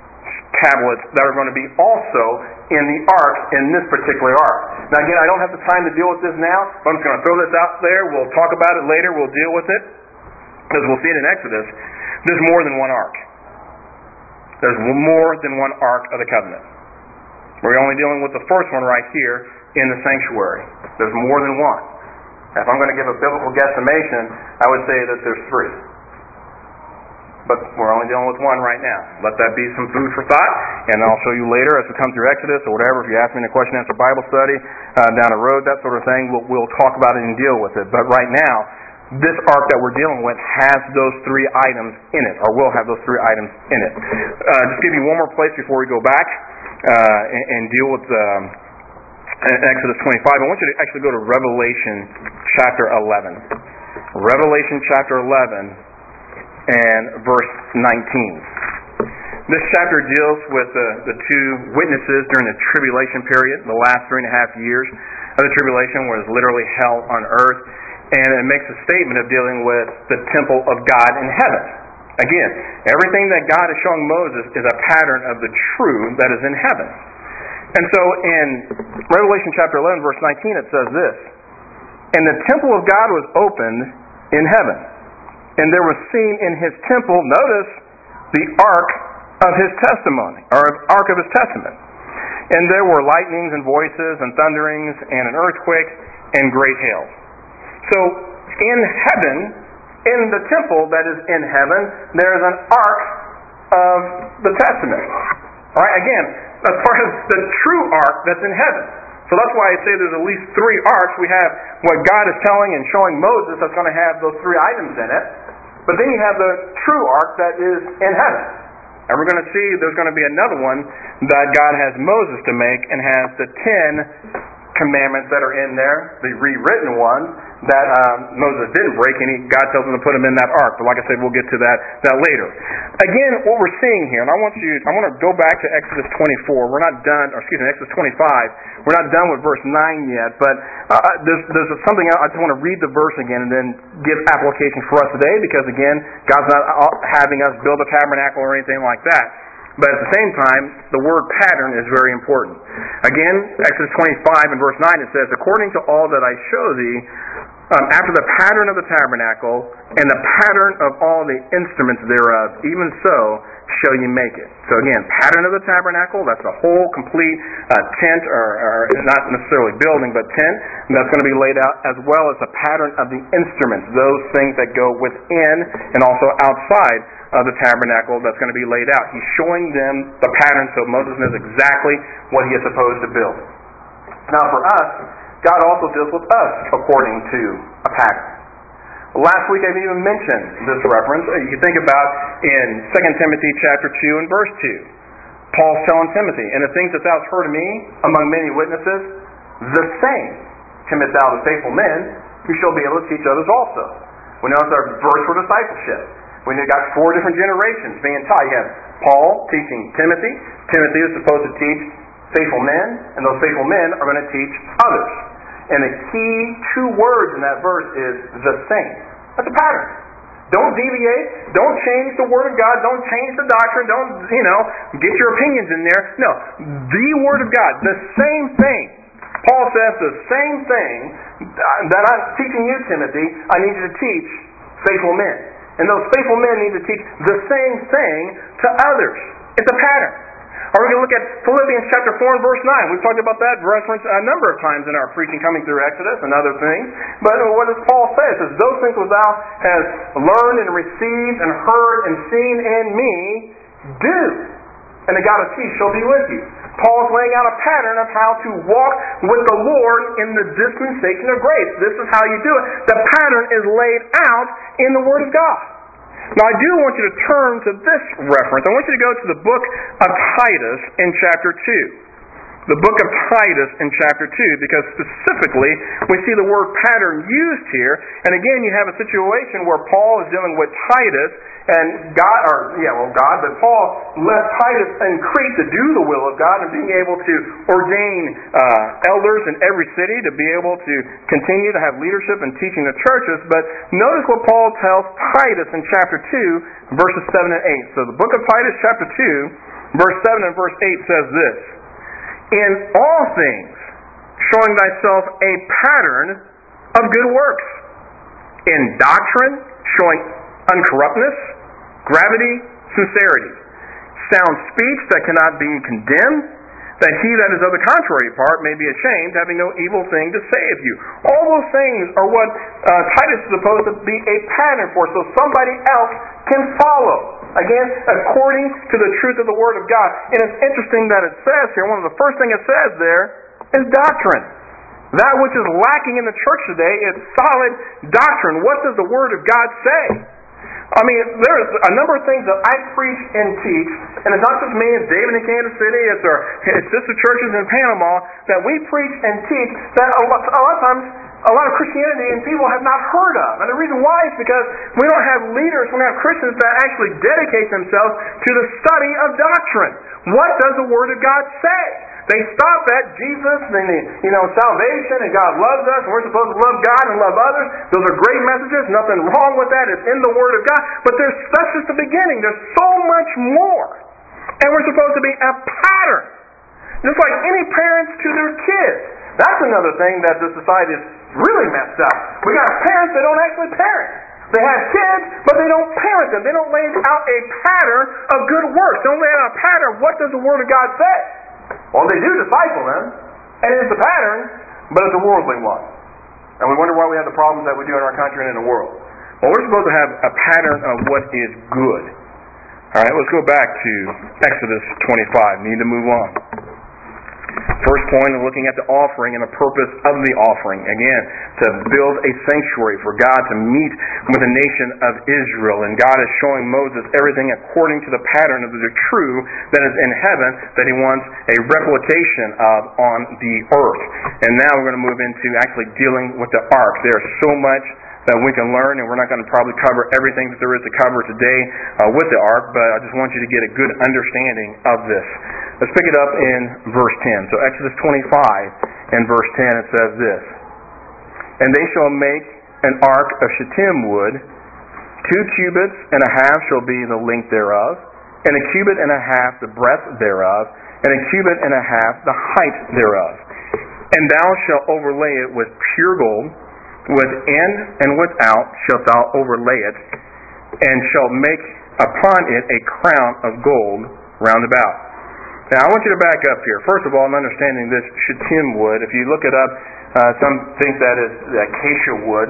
tablets that are going to be also in the ark, in this particular ark. Now again, I don't have the time to deal with this now, but I'm just going to throw this out there. We'll talk about it later. We'll deal with it. Because we'll see it in Exodus, there's more than one ark. There's more than one ark of the covenant. We're only dealing with the first one right here in the sanctuary. There's more than one. If I'm going to give a biblical guesstimation, I would say that there's three. But we're only dealing with one right now. Let that be some food for thought, and I'll show you later as we come through Exodus or whatever. If you ask me in a question and answer Bible study uh, down the road, that sort of thing, we'll, we'll talk about it and deal with it. But right now, this ark that we're dealing with has those three items in it, or will have those three items in it. Uh, just give you one more place before we go back uh, and, and deal with um, Exodus twenty-five. I want you to actually go to Revelation chapter eleven. Revelation chapter eleven and verse nineteen. This chapter deals with the, the two witnesses during the tribulation period, the last three and a half years of the tribulation, where it's literally hell on earth. And it makes a statement of dealing with the temple of God in heaven. Again, everything that God is showing Moses is a pattern of the true that is in heaven. And so in Revelation chapter eleven, verse nineteen, it says this, and the temple of God was opened in heaven, and there was seen in his temple, notice, the ark of his testimony, or ark of his testament. And there were lightnings and voices and thunderings and an earthquake and great hail. So, in heaven, in the temple that is in heaven, there is an ark of the testament. All right, again, that's part of the true ark that's in heaven. So So that's why I say there's at least three arks. We have what God is telling and showing Moses that's going to have those three items in it. But then you have the true ark that is in heaven. And we're going to see there's going to be another one that God has Moses to make and has the ten commandments that are in there, the rewritten ones that um, Moses didn't break, and he, God tells him to put them in that ark. But like I said, we'll get to that, that later. Again, what we're seeing here, and I want you, I want to go back to Exodus twenty-four. We're not done, or excuse me, Exodus twenty-five. We're not done with verse nine yet, but uh, there's, there's something else. I just want to read the verse again and then give application for us today, because again, God's not having us build a tabernacle or anything like that. But at the same time, the word pattern is very important. Again, Exodus twenty-five and verse nine, it says, "According to all that I show thee, um, after the pattern of the tabernacle, and the pattern of all the instruments thereof, even so shall ye make it." So again, pattern of the tabernacle, that's a whole complete uh, tent, or, or not necessarily building, but tent, that's going to be laid out, as well as the pattern of the instruments, those things that go within and also outside of the tabernacle that's going to be laid out. He's showing them the pattern so Moses knows exactly what he is supposed to build. Now for us, God also deals with us according to a pattern. Last week I even mentioned this reference. You think about in Second Timothy chapter two and verse two. Paul's telling Timothy, "And the things that thou hast heard of me among many witnesses, the same commit thou to faithful men, who shall be able to teach others also." We know it's our verse for discipleship. We've got four different generations being taught. You have Paul teaching Timothy. Timothy is supposed to teach faithful men, and those faithful men are going to teach others. And the key two words in that verse is the same. That's a pattern. Don't deviate. Don't change the Word of God. Don't change the doctrine. Don't, you know, get your opinions in there. No. The Word of God. The same thing. Paul says the same thing that I'm teaching you, Timothy, I need you to teach faithful men. And those faithful men need to teach the same thing to others. It's a pattern. Or we can look at Philippians chapter four and verse nine. We've talked about that reference a number of times in our preaching coming through Exodus and other things. But what does Paul say? It says, "Those things which thou hast learned and received and heard and seen in me, do, and the God of peace shall be with you." Paul's laying out a pattern of how to walk with the Lord in the dispensation of grace. This is how you do it. The pattern is laid out in the Word of God. Now I do want you to turn to this reference. I want you to go to the book of Titus in chapter two. The book of Titus in chapter two, because specifically we see the word pattern used here. And again, you have a situation where Paul is dealing with Titus, and God, or yeah, well God, but Paul left Titus in Crete to do the will of God and being able to ordain uh, elders in every city to be able to continue to have leadership and teaching the churches. But notice what Paul tells Titus in chapter two, verses seven and eight. So the book of Titus chapter two, verse seven and verse eight says this: "In all things, showing thyself a pattern of good works, in doctrine, showing uncorruptness, gravity, sincerity, sound speech that cannot be condemned, that he that is of the contrary part may be ashamed, having no evil thing to say of you." All those things are what uh, Titus is supposed to be a pattern for, so somebody else can follow. Again, according to the truth of the Word of God. And it's interesting that it says here, one of the first things it says there is doctrine. That which is lacking in the church today is solid doctrine. What does the Word of God say? I mean, there's a number of things that I preach and teach, and it's not just me, it's David in Kansas City, it's our it's sister churches in Panama, that we preach and teach that a lot, a lot of times a lot of Christianity and people have not heard of. And the reason why is because we don't have leaders, we don't have Christians that actually dedicate themselves to the study of doctrine. What does the Word of God say? They stop at Jesus and the, you know, salvation and God loves us and we're supposed to love God and love others. Those are great messages. Nothing wrong with that. It's in the Word of God. But there's, that's just the beginning. There's so much more. And we're supposed to be a pattern. Just like any parents to their kids. That's another thing that this society is really messed up. We got parents that don't actually parent. They have kids, but they don't parent them. They don't lay out a pattern of good works. They don't lay out a pattern of what does the Word of God say. Well, they do disciple them, and it's a pattern, but it's a worldly one. And we wonder why we have the problems that we do in our country and in the world. Well, we're supposed to have a pattern of what is good. All right, let's go back to Exodus twenty-five. We need to move on. First point is looking at the offering and the purpose of the offering. Again, to build a sanctuary for God to meet with the nation of Israel. And God is showing Moses everything according to the pattern of the true that is in heaven that he wants a replication of on the earth. And now we're going to move into actually dealing with the ark. There's so much that we can learn, and we're not going to probably cover everything that there is to cover today uh, with the ark, but I just want you to get a good understanding of this. Let's pick it up in verse ten. So Exodus twenty-five, in verse ten, it says this: "And they shall make an ark of shittim wood, two cubits and a half shall be the length thereof, and a cubit and a half the breadth thereof, and a cubit and a half the height thereof. And thou shalt overlay it with pure gold, within and without shalt thou overlay it, and shalt make upon it a crown of gold round about." Now I want you to back up here. First of all, in understanding this shittim wood, if you look it up, uh, some think that is acacia wood.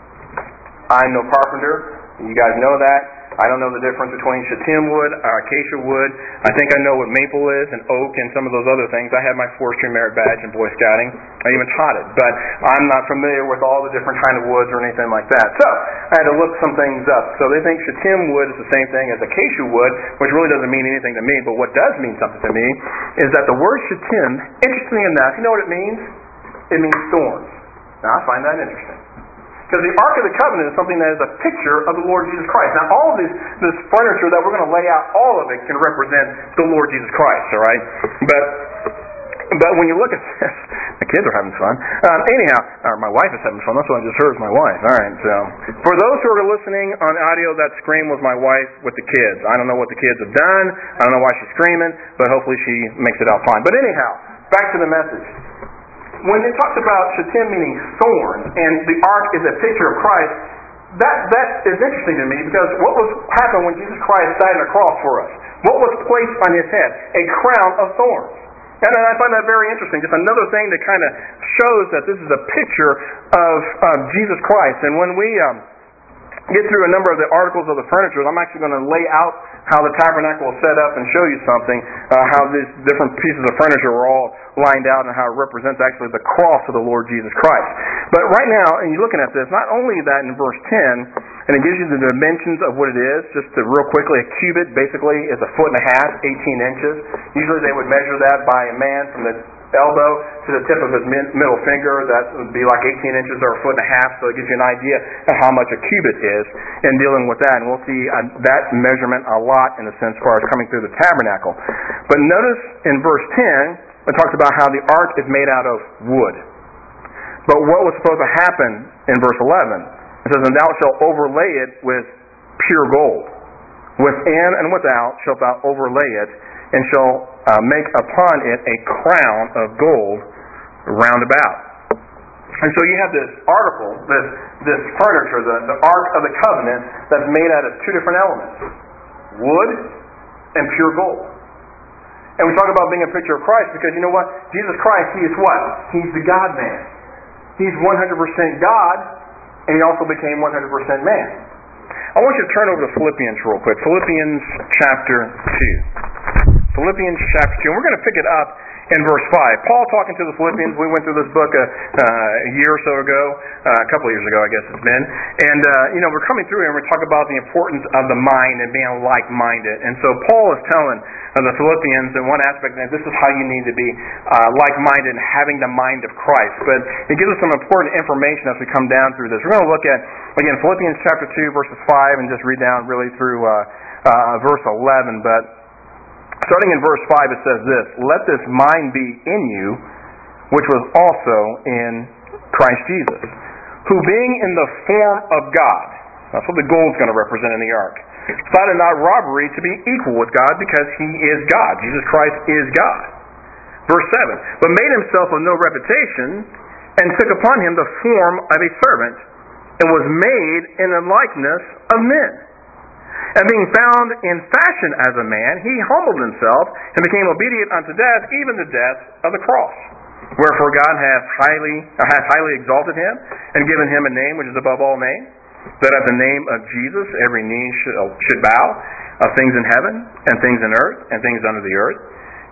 I'm no carpenter. You guys know that. I don't know the difference between shittim wood or acacia wood. I think I know what maple is and oak and some of those other things. I had my forestry merit badge in Boy Scouting. I even taught it. But I'm not familiar with all the different kind of woods or anything like that. So I had to look some things up. So they think shittim wood is the same thing as acacia wood, which really doesn't mean anything to me. But what does mean something to me is that the word shittim, interestingly enough, you know what it means? It means thorns. Now I find that interesting. Because the Ark of the Covenant is something that is a picture of the Lord Jesus Christ. Now, all of this, this furniture that we're going to lay out, all of it can represent the Lord Jesus Christ, all right? But but when you look at this, the kids are having fun. Um, anyhow, or my wife is having fun. That's what I just heard is my wife. All right, so for those who are listening on audio, that scream was my wife with the kids. I don't know what the kids have done. I don't know why she's screaming, but hopefully she makes it out fine. But anyhow, back to the message. When it talks about shittim meaning thorns, and the ark is a picture of Christ, that that is interesting to me because what was happened when Jesus Christ died on the cross for us? What was placed on his head? A crown of thorns. And I find that very interesting. Just another thing that kind of shows that this is a picture of, of Jesus Christ. And when we um, get through a number of the articles of the furniture, I'm actually going to lay out how the tabernacle is set up and show you something, uh, how these different pieces of furniture are all lined out and how it represents actually the cross of the Lord Jesus Christ. But right now, and you're looking at this, not only that in verse ten, and it gives you the dimensions of what it is, just to real quickly, a cubit basically is a foot and a half, eighteen inches. Usually they would measure that by a man from the elbow to the tip of his middle finger. That would be like eighteen inches or a foot and a half, so it gives you an idea of how much a cubit is in dealing with that. And we'll see uh, that measurement a lot in a sense as far as coming through the tabernacle. But notice in verse ten, it talks about how the ark is made out of wood. But what was supposed to happen in verse eleven? It says, "And thou shalt overlay it with pure gold. Within and without shalt thou overlay it, and shall uh, make upon it a crown of gold round about." And so you have this article, this this furniture, the, the Ark of the Covenant, that's made out of two different elements: wood and pure gold. And we talk about being a picture of Christ because you know what? Jesus Christ, He is what? He's the God-man. He's one hundred percent God, and He also became one hundred percent man. I want you to turn over to Philippians real quick. Philippians chapter two. Philippians chapter two. And we're going to pick it up in verse five. Paul talking to the Philippians. We went through this book a, uh, a year or so ago, uh, a couple of years ago I guess it's been. And, uh, you know, we're coming through here and we're talking about the importance of the mind and being like-minded. And so Paul is telling uh, the Philippians in one aspect that this is how you need to be uh, like-minded and having the mind of Christ. But it gives us some important information as we come down through this. We're going to look at, again, Philippians chapter two, verses five, and just read down really through uh, uh, verse eleven. But starting in verse five, it says this: "Let this mind be in you, which was also in Christ Jesus, who being in the form of God," that's what the gold's going to represent in the ark, "thought it not robbery to be equal with God, because He is God." Jesus Christ is God. Verse seven, "But made Himself of no reputation, and took upon Him the form of a servant, and was made in the likeness of men. And being found in fashion as a man, He humbled Himself, and became obedient unto death, even the death of the cross. Wherefore God hath highly, uh, hath highly exalted Him, and given Him a name which is above all names, that at the name of Jesus every knee should, should bow, of things in heaven, and things in earth, and things under the earth,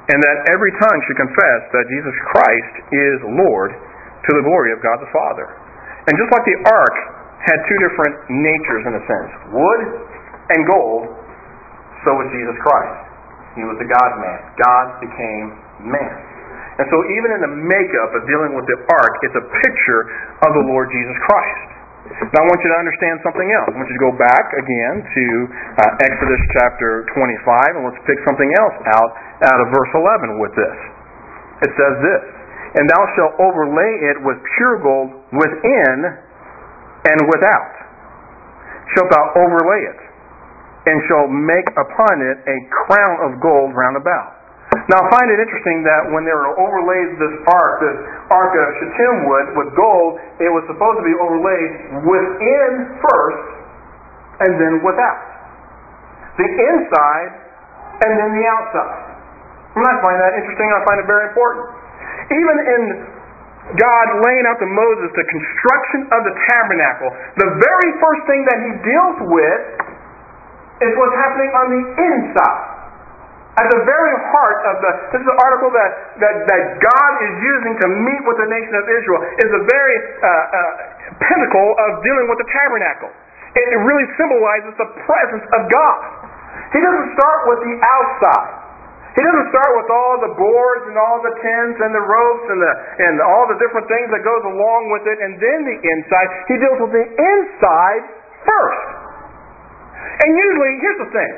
and that every tongue should confess that Jesus Christ is Lord to the glory of God the Father. And just like the ark had two different natures in a sense, wood and gold, so was Jesus Christ. He was the God-man. God became man. And so even in the makeup of dealing with the ark, it's a picture of the Lord Jesus Christ. Now I want you to understand something else. I want you to go back again to uh, Exodus chapter twenty-five, and let's pick something else out out of verse eleven with this. It says this, "And thou shalt overlay it with pure gold within and without. Shalt thou overlay it, and shalt make upon it a crown of gold round about." Now I find it interesting that when they were overlaid this ark, this ark of Shittim wood with gold, it was supposed to be overlaid within first and then without. The inside and then the outside. And I find that interesting. I find it very important. Even in God laying out to Moses the construction of the tabernacle, the very first thing that he deals with is what's happening on the inside. At the very heart of the, this is an article that, that, that God is using to meet with the nation of Israel, is the very uh, uh, pinnacle of dealing with the tabernacle. It, it really symbolizes the presence of God. He doesn't start with the outside. He doesn't start with all the boards and all the tents and the ropes and the and all the different things that goes along with it, and then the inside. He deals with the inside first. And usually, here's the thing.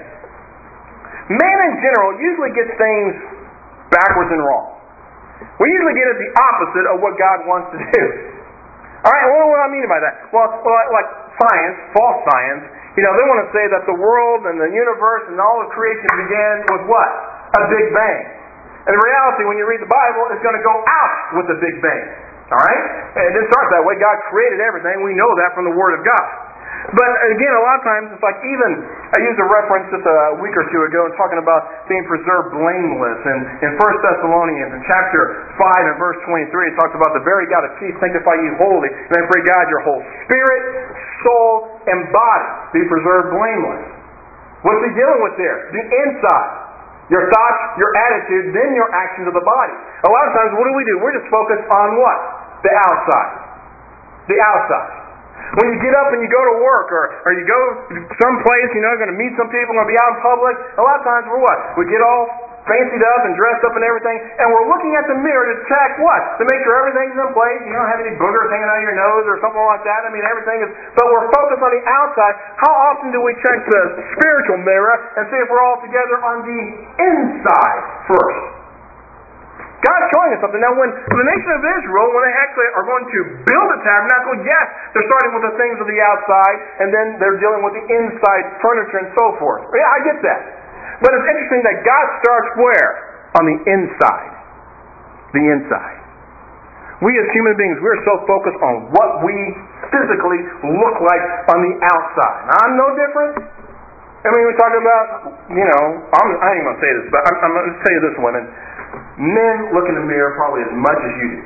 Man in general usually gets things backwards and wrong. We usually get it the opposite of what God wants to do. Alright, what do I mean by that? Well, well, like science, false science, you know, they want to say that the world and the universe and all of creation began with what? A Big Bang. And the reality, when you read the Bible, is going to go out with the Big Bang. Alright? And it didn't start that way. God created everything. We know that from the Word of God. But again, a lot of times it's like even, I used a reference just a week or two ago and talking about being preserved blameless. And in First Thessalonians, in chapter five and verse twenty-three, it talks about the very God of peace sanctify you wholly. And then pray God your whole spirit, soul, and body be preserved blameless. What's he dealing with there? The inside. Your thoughts, your attitude, then your actions of the body. A lot of times what do we do? We're just focused on what? The outside. The outside. When you get up and you go to work, or, or you go someplace, you know, you're going to meet some people, going to be out in public, a lot of times we're what? We get all fancied up and dressed up and everything, and we're looking at the mirror to check what? To make sure everything's in place, you don't have any boogers hanging out of your nose or something like that. I mean, everything is, but we're focused on the outside. How often do we check the spiritual mirror and see if we're all together on the inside first? God's showing us something. Now, when the nation of Israel, when they actually are going to build a tabernacle, yes, they're starting with the things of the outside, and then they're dealing with the inside furniture and so forth. Yeah, I get that. But it's interesting that God starts where? On the inside. The inside. We as human beings, we're so focused on what we physically look like on the outside. Now, I'm no different. I mean, we're talking about, you know, I'm, I ain't going to say this, but I'm, I'm going to tell you this, women. Men look in the mirror probably as much as you do.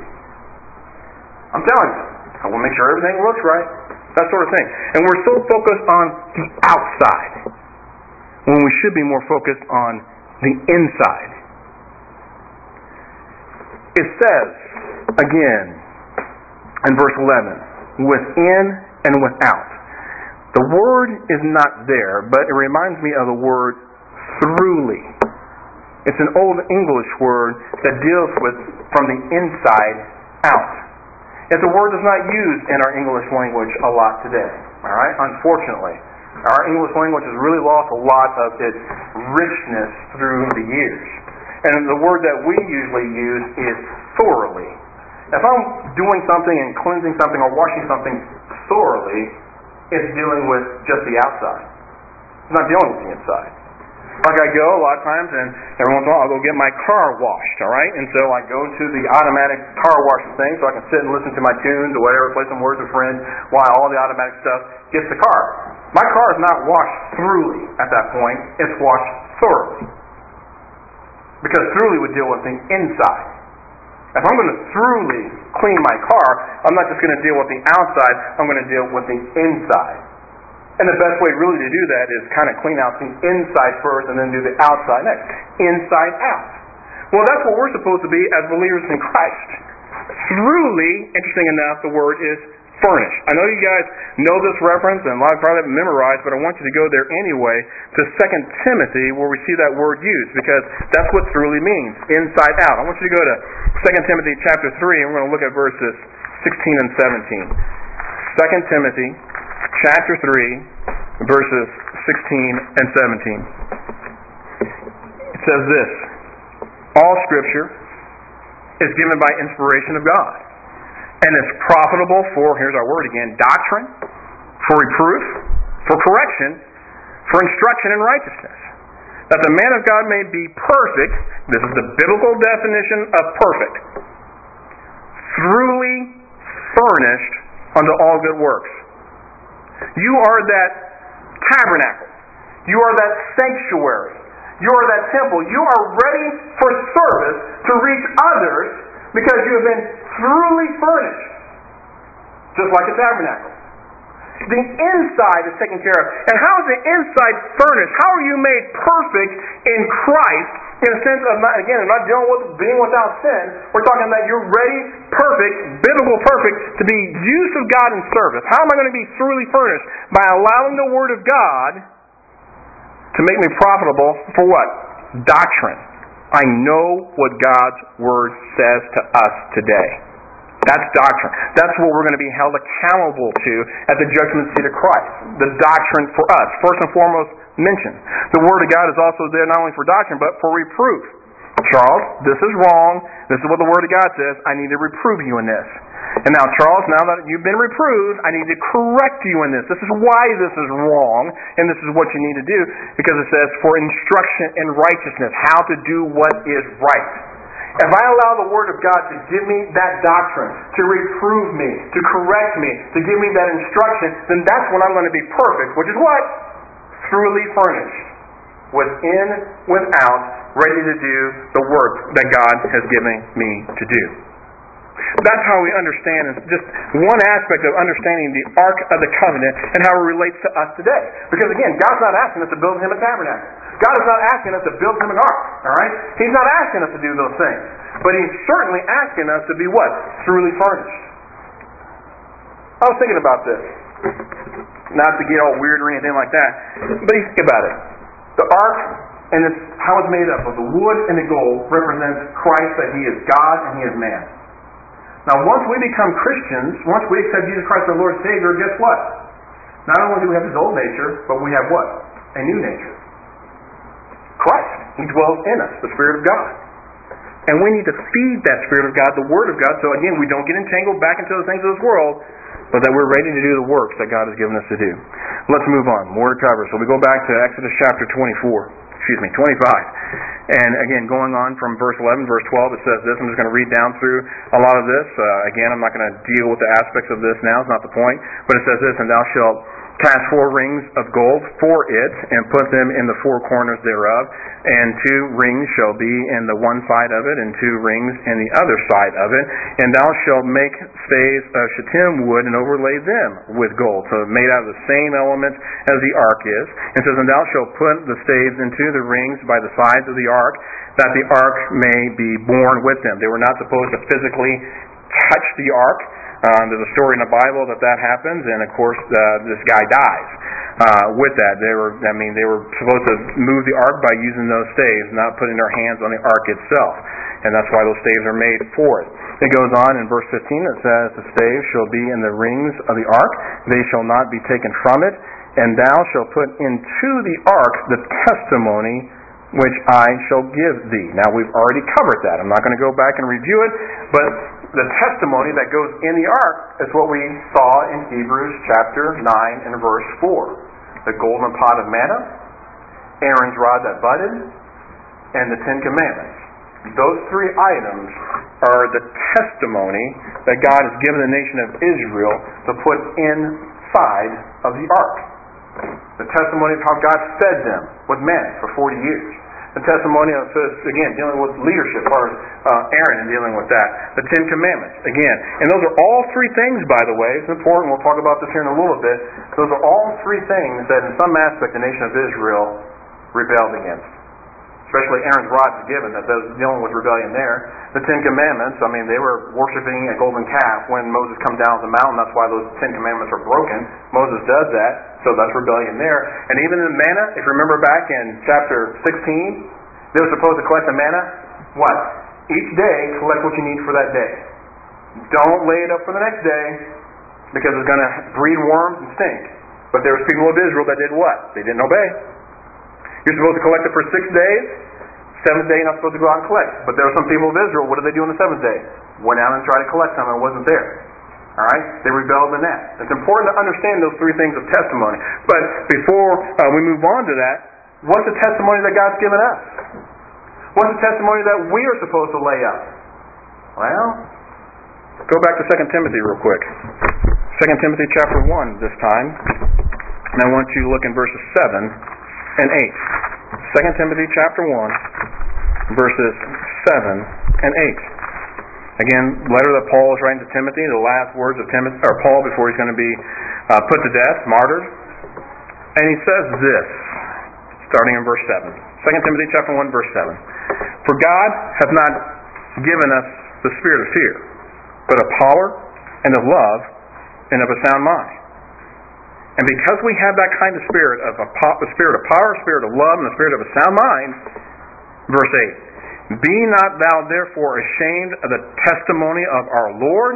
I'm telling you. I want to make sure everything looks right. That sort of thing. And we're so focused on the outside when we should be more focused on the inside. It says, again, in verse eleven, within and without. The word is not there, but it reminds me of the word throughly. It's an old English word that deals with from the inside out. It's a word that's not used in our English language a lot today. All right? Unfortunately. Our English language has really lost a lot of its richness through the years. And the word that we usually use is thoroughly. If I'm doing something and cleansing something or washing something thoroughly, it's dealing with just the outside. It's not dealing with the inside. Like I go a lot of times, and every once in a while I'll go get my car washed, all right? And so I go to the automatic car washing thing so I can sit and listen to my tunes or whatever, play some words with friends while all the automatic stuff gets the car. My car is not washed thoroughly at that point. It's washed thoroughly. Because thoroughly would deal with the inside. If I'm going to thoroughly clean my car, I'm not just going to deal with the outside, I'm going to deal with the inside. And the best way really to do that is kind of clean out the inside first and then do the outside next. Inside out. Well, that's what we're supposed to be as believers in Christ. Truly, interesting enough, the word is furnished. I know you guys know this reference, and a lot of you probably haven't memorized, but I want you to go there anyway to Second Timothy, where we see that word used, because that's what truly means, inside out. I want you to go to Second Timothy chapter three, and we're going to look at verses sixteen and seventeen. Second Timothy chapter three, verses sixteen and seventeen. It says this: all Scripture is given by inspiration of God, and is profitable for, here's our word again, doctrine, for reproof, for correction, for instruction in righteousness, that the man of God may be perfect. This is the biblical definition of perfect. Truly furnished unto all good works. You are that tabernacle. You are that sanctuary. You are that temple. You are ready for service to reach others because you have been truly furnished. Just like a tabernacle. The inside is taken care of. And how is the inside furnished? How are you made perfect in Christ? In a sense of, not, again, I'm not dealing with being without sin. We're talking about you're ready, perfect, biblical perfect, to be used of God in service. How am I going to be truly furnished? By allowing the Word of God to make me profitable for what? Doctrine. I know what God's Word says to us today. That's doctrine. That's what we're going to be held accountable to at the judgment seat of Christ. The doctrine for us. First and foremost, mentioned. The Word of God is also there not only for doctrine, but for reproof. Charles, this is wrong. This is what the Word of God says. I need to reprove you in this. And now, Charles, now that you've been reproved, I need to correct you in this. This is why this is wrong, and this is what you need to do, because it says for instruction in righteousness, how to do what is right. If I allow the Word of God to give me that doctrine, to reprove me, to correct me, to give me that instruction, then that's when I'm going to be perfect, which is what? Truly furnished. Within, without, ready to do the work that God has given me to do. That's how we understand, it's just one aspect of understanding the Ark of the Covenant and how it relates to us today. Because again, God's not asking us to build Him a tabernacle. God is not asking us to build Him an ark. Alright? He's not asking us to do those things. But He's certainly asking us to be what? Truly furnished. I was thinking about this. Not to get all weird or anything like that, but you think about it. The ark and it's how it's made up of the wood and the gold represents Christ, that He is God and He is man. Now, once we become Christians, once we accept Jesus Christ our Lord and Savior, guess what? Not only do we have His old nature, but we have what? A new nature. Christ. He dwells in us, the Spirit of God. And we need to feed that Spirit of God, the Word of God, so again, we don't get entangled back into the things of this world, but that we're ready to do the works that God has given us to do. Let's move on. More to cover. So we go back to Exodus chapter twenty-four. Excuse me, twenty-five. And again, going on from verse eleven, verse twelve, it says this. I'm just going to read down through a lot of this. Uh, again, I'm not going to deal with the aspects of this now. It's not the point. But it says this, and thou shalt cast four rings of gold for it, and put them in the four corners thereof. And two rings shall be in the one side of it, and two rings in the other side of it. And thou shalt make staves of shittim wood, and overlay them with gold. So made out of the same elements as the ark is. And says, and thou shalt put the staves into the rings by the sides of the ark, that the ark may be borne with them. They were not supposed to physically touch the ark. Um, there's a story in the Bible that that happens, and of course uh, this guy dies uh, with that. They were, I mean, they were supposed to move the ark by using those staves, not putting their hands on the ark itself, and that's why those staves are made for it. It goes on in verse fifteen. It says, "The staves shall be in the rings of the ark; they shall not be taken from it. And thou shalt put into the ark the testimony which I shall give thee." Now we've already covered that. I'm not going to go back and review it, but the testimony that goes in the ark is what we saw in Hebrews chapter nine and verse four. The golden pot of manna, Aaron's rod that budded, and the Ten Commandments. Those three items are the testimony that God has given the nation of Israel to put inside of the ark. The testimony of how God fed them with manna for forty years. The testimony of, again, dealing with leadership, or uh, Aaron and dealing with that. The Ten Commandments, again. And those are all three things, by the way. It's important. We'll talk about this here in a little bit. Those are all three things that in some aspect the nation of Israel rebelled against. especially Aaron's rod was given, that was dealing with rebellion there. The Ten Commandments, I mean, they were worshiping a golden calf when Moses comes down the mountain. That's why those Ten Commandments are broken. Moses does that, so that's rebellion there. And even in manna, if you remember back in chapter sixteen, they were supposed to collect the manna. What? Each day, collect what you need for that day. Don't lay it up for the next day, because it's going to breed worms and stink. But there was people of Israel that did what? They didn't obey. You're supposed to collect it for six days. Seventh day, you're not supposed to go out and collect. But there were some people of Israel, what did they do on the seventh day? Went out and tried to collect some and it wasn't there. Alright? They rebelled in that. It's important to understand those three things of testimony. But before uh, we move on to that, what's the testimony that God's given us? What's the testimony that we are supposed to lay up? Well, go back to Second Timothy real quick. Second Timothy chapter one this time. And I want you to look in verses seven and eight. Second Timothy chapter one, verses seven and eight. Again, letter that Paul is writing to Timothy, the last words of Timothy or Paul before he's going to be uh, put to death, martyred. And he says this, starting in verse seven. Second Timothy chapter one, verse seven. For God hath not given us the spirit of fear, but of power and of love and of a sound mind. And because we have that kind of spirit of a, po- a spirit of power, a spirit of love, and a spirit of a sound mind, verse eight, be not thou therefore ashamed of the testimony of our Lord,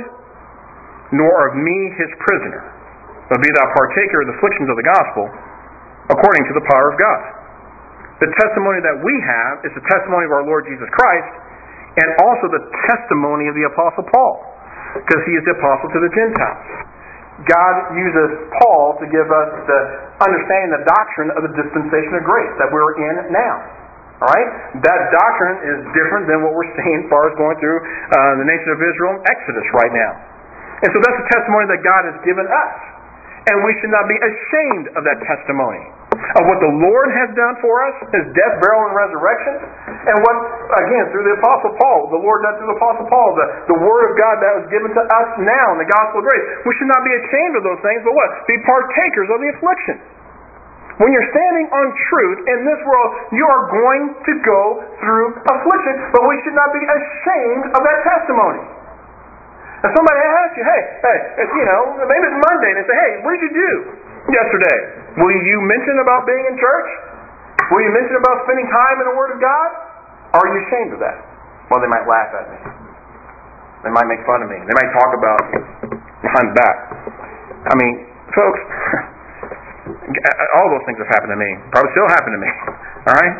nor of me his prisoner, but be thou partaker of the afflictions of the gospel, according to the power of God. The testimony that we have is the testimony of our Lord Jesus Christ, and also the testimony of the Apostle Paul, because he is the apostle to the Gentiles. God uses Paul to give us the understanding the doctrine of the dispensation of grace that we're in now. Alright? That doctrine is different than what we're seeing as far as going through uh, the nation of Israel in Exodus right now. And so that's the testimony that God has given us. And we should not be ashamed of that testimony, of what the Lord has done for us, his death, burial, and resurrection, and what, again, through the Apostle Paul, the Lord done through the Apostle Paul, the, the Word of God that was given to us now in the gospel of grace. We should not be ashamed of those things, but what? Be partakers of the affliction. When you're standing on truth in this world, you are going to go through affliction, but we should not be ashamed of that testimony. If somebody asks you, hey, hey, you know, maybe it's Monday, and they say, hey, what did you do yesterday? Will you mention about being in church? Will you mention about spending time in the Word of God? Are you ashamed of that? Well, they might laugh at me. They might make fun of me. They might talk about behind the back. I mean, folks, all those things have happened to me. Probably still happen to me. All right?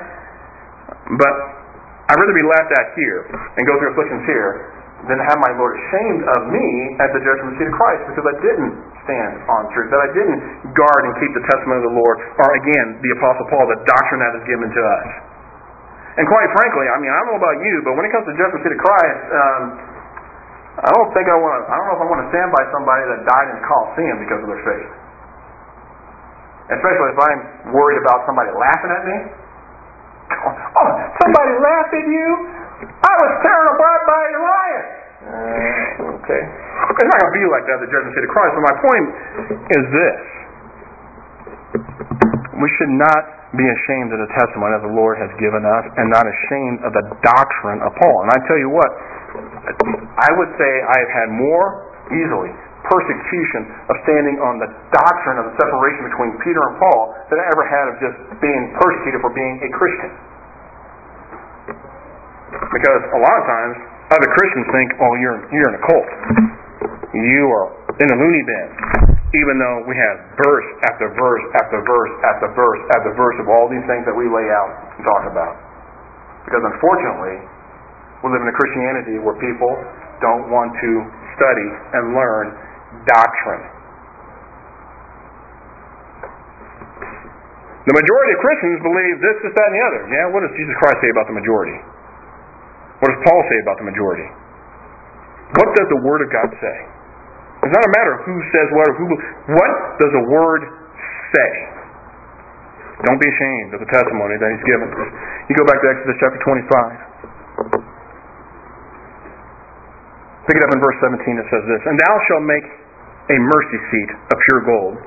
But I'd rather be laughed at here and go through afflictions here than to have my Lord ashamed of me at the judgment seat of Christ because I didn't stand on truth, that I didn't guard and keep the testimony of the Lord, or again, the Apostle Paul, the doctrine that is given to us. And quite frankly, I mean, I don't know about you, but when it comes to the judgment seat of Christ, um, I don't think I want to, I don't know if I want to stand by somebody that died in the Colosseum because of their faith. Especially if I'm worried about somebody laughing at me. Oh, somebody laughed at you? I was tearing apart by Elias. Uh, okay. It's not going to be like that at the judgment seat of Christ, but my point is this. We should not be ashamed of the testimony that the Lord has given us and not ashamed of the doctrine of Paul. And I tell you what, I would say I have had more easily persecution of standing on the doctrine of the separation between Peter and Paul than I ever had of just being persecuted for being a Christian. Because a lot of times, other Christians think, oh, you're you're in a cult. You are in a loony bin. Even though we have verse after verse after verse after verse after verse of all these things that we lay out and talk about. Because unfortunately, we live in a Christianity where people don't want to study and learn doctrine. The majority of Christians believe this, this, that, and the other. Yeah, what does Jesus Christ say about the majority? What does Paul say about the majority? What does the Word of God say? It's not a matter of who says what or who. What does the Word say? Don't be ashamed of the testimony that He's given us. You go back to Exodus chapter twenty-five. Pick it up in verse seventeen. It says this: And thou shalt make a mercy seat of pure gold.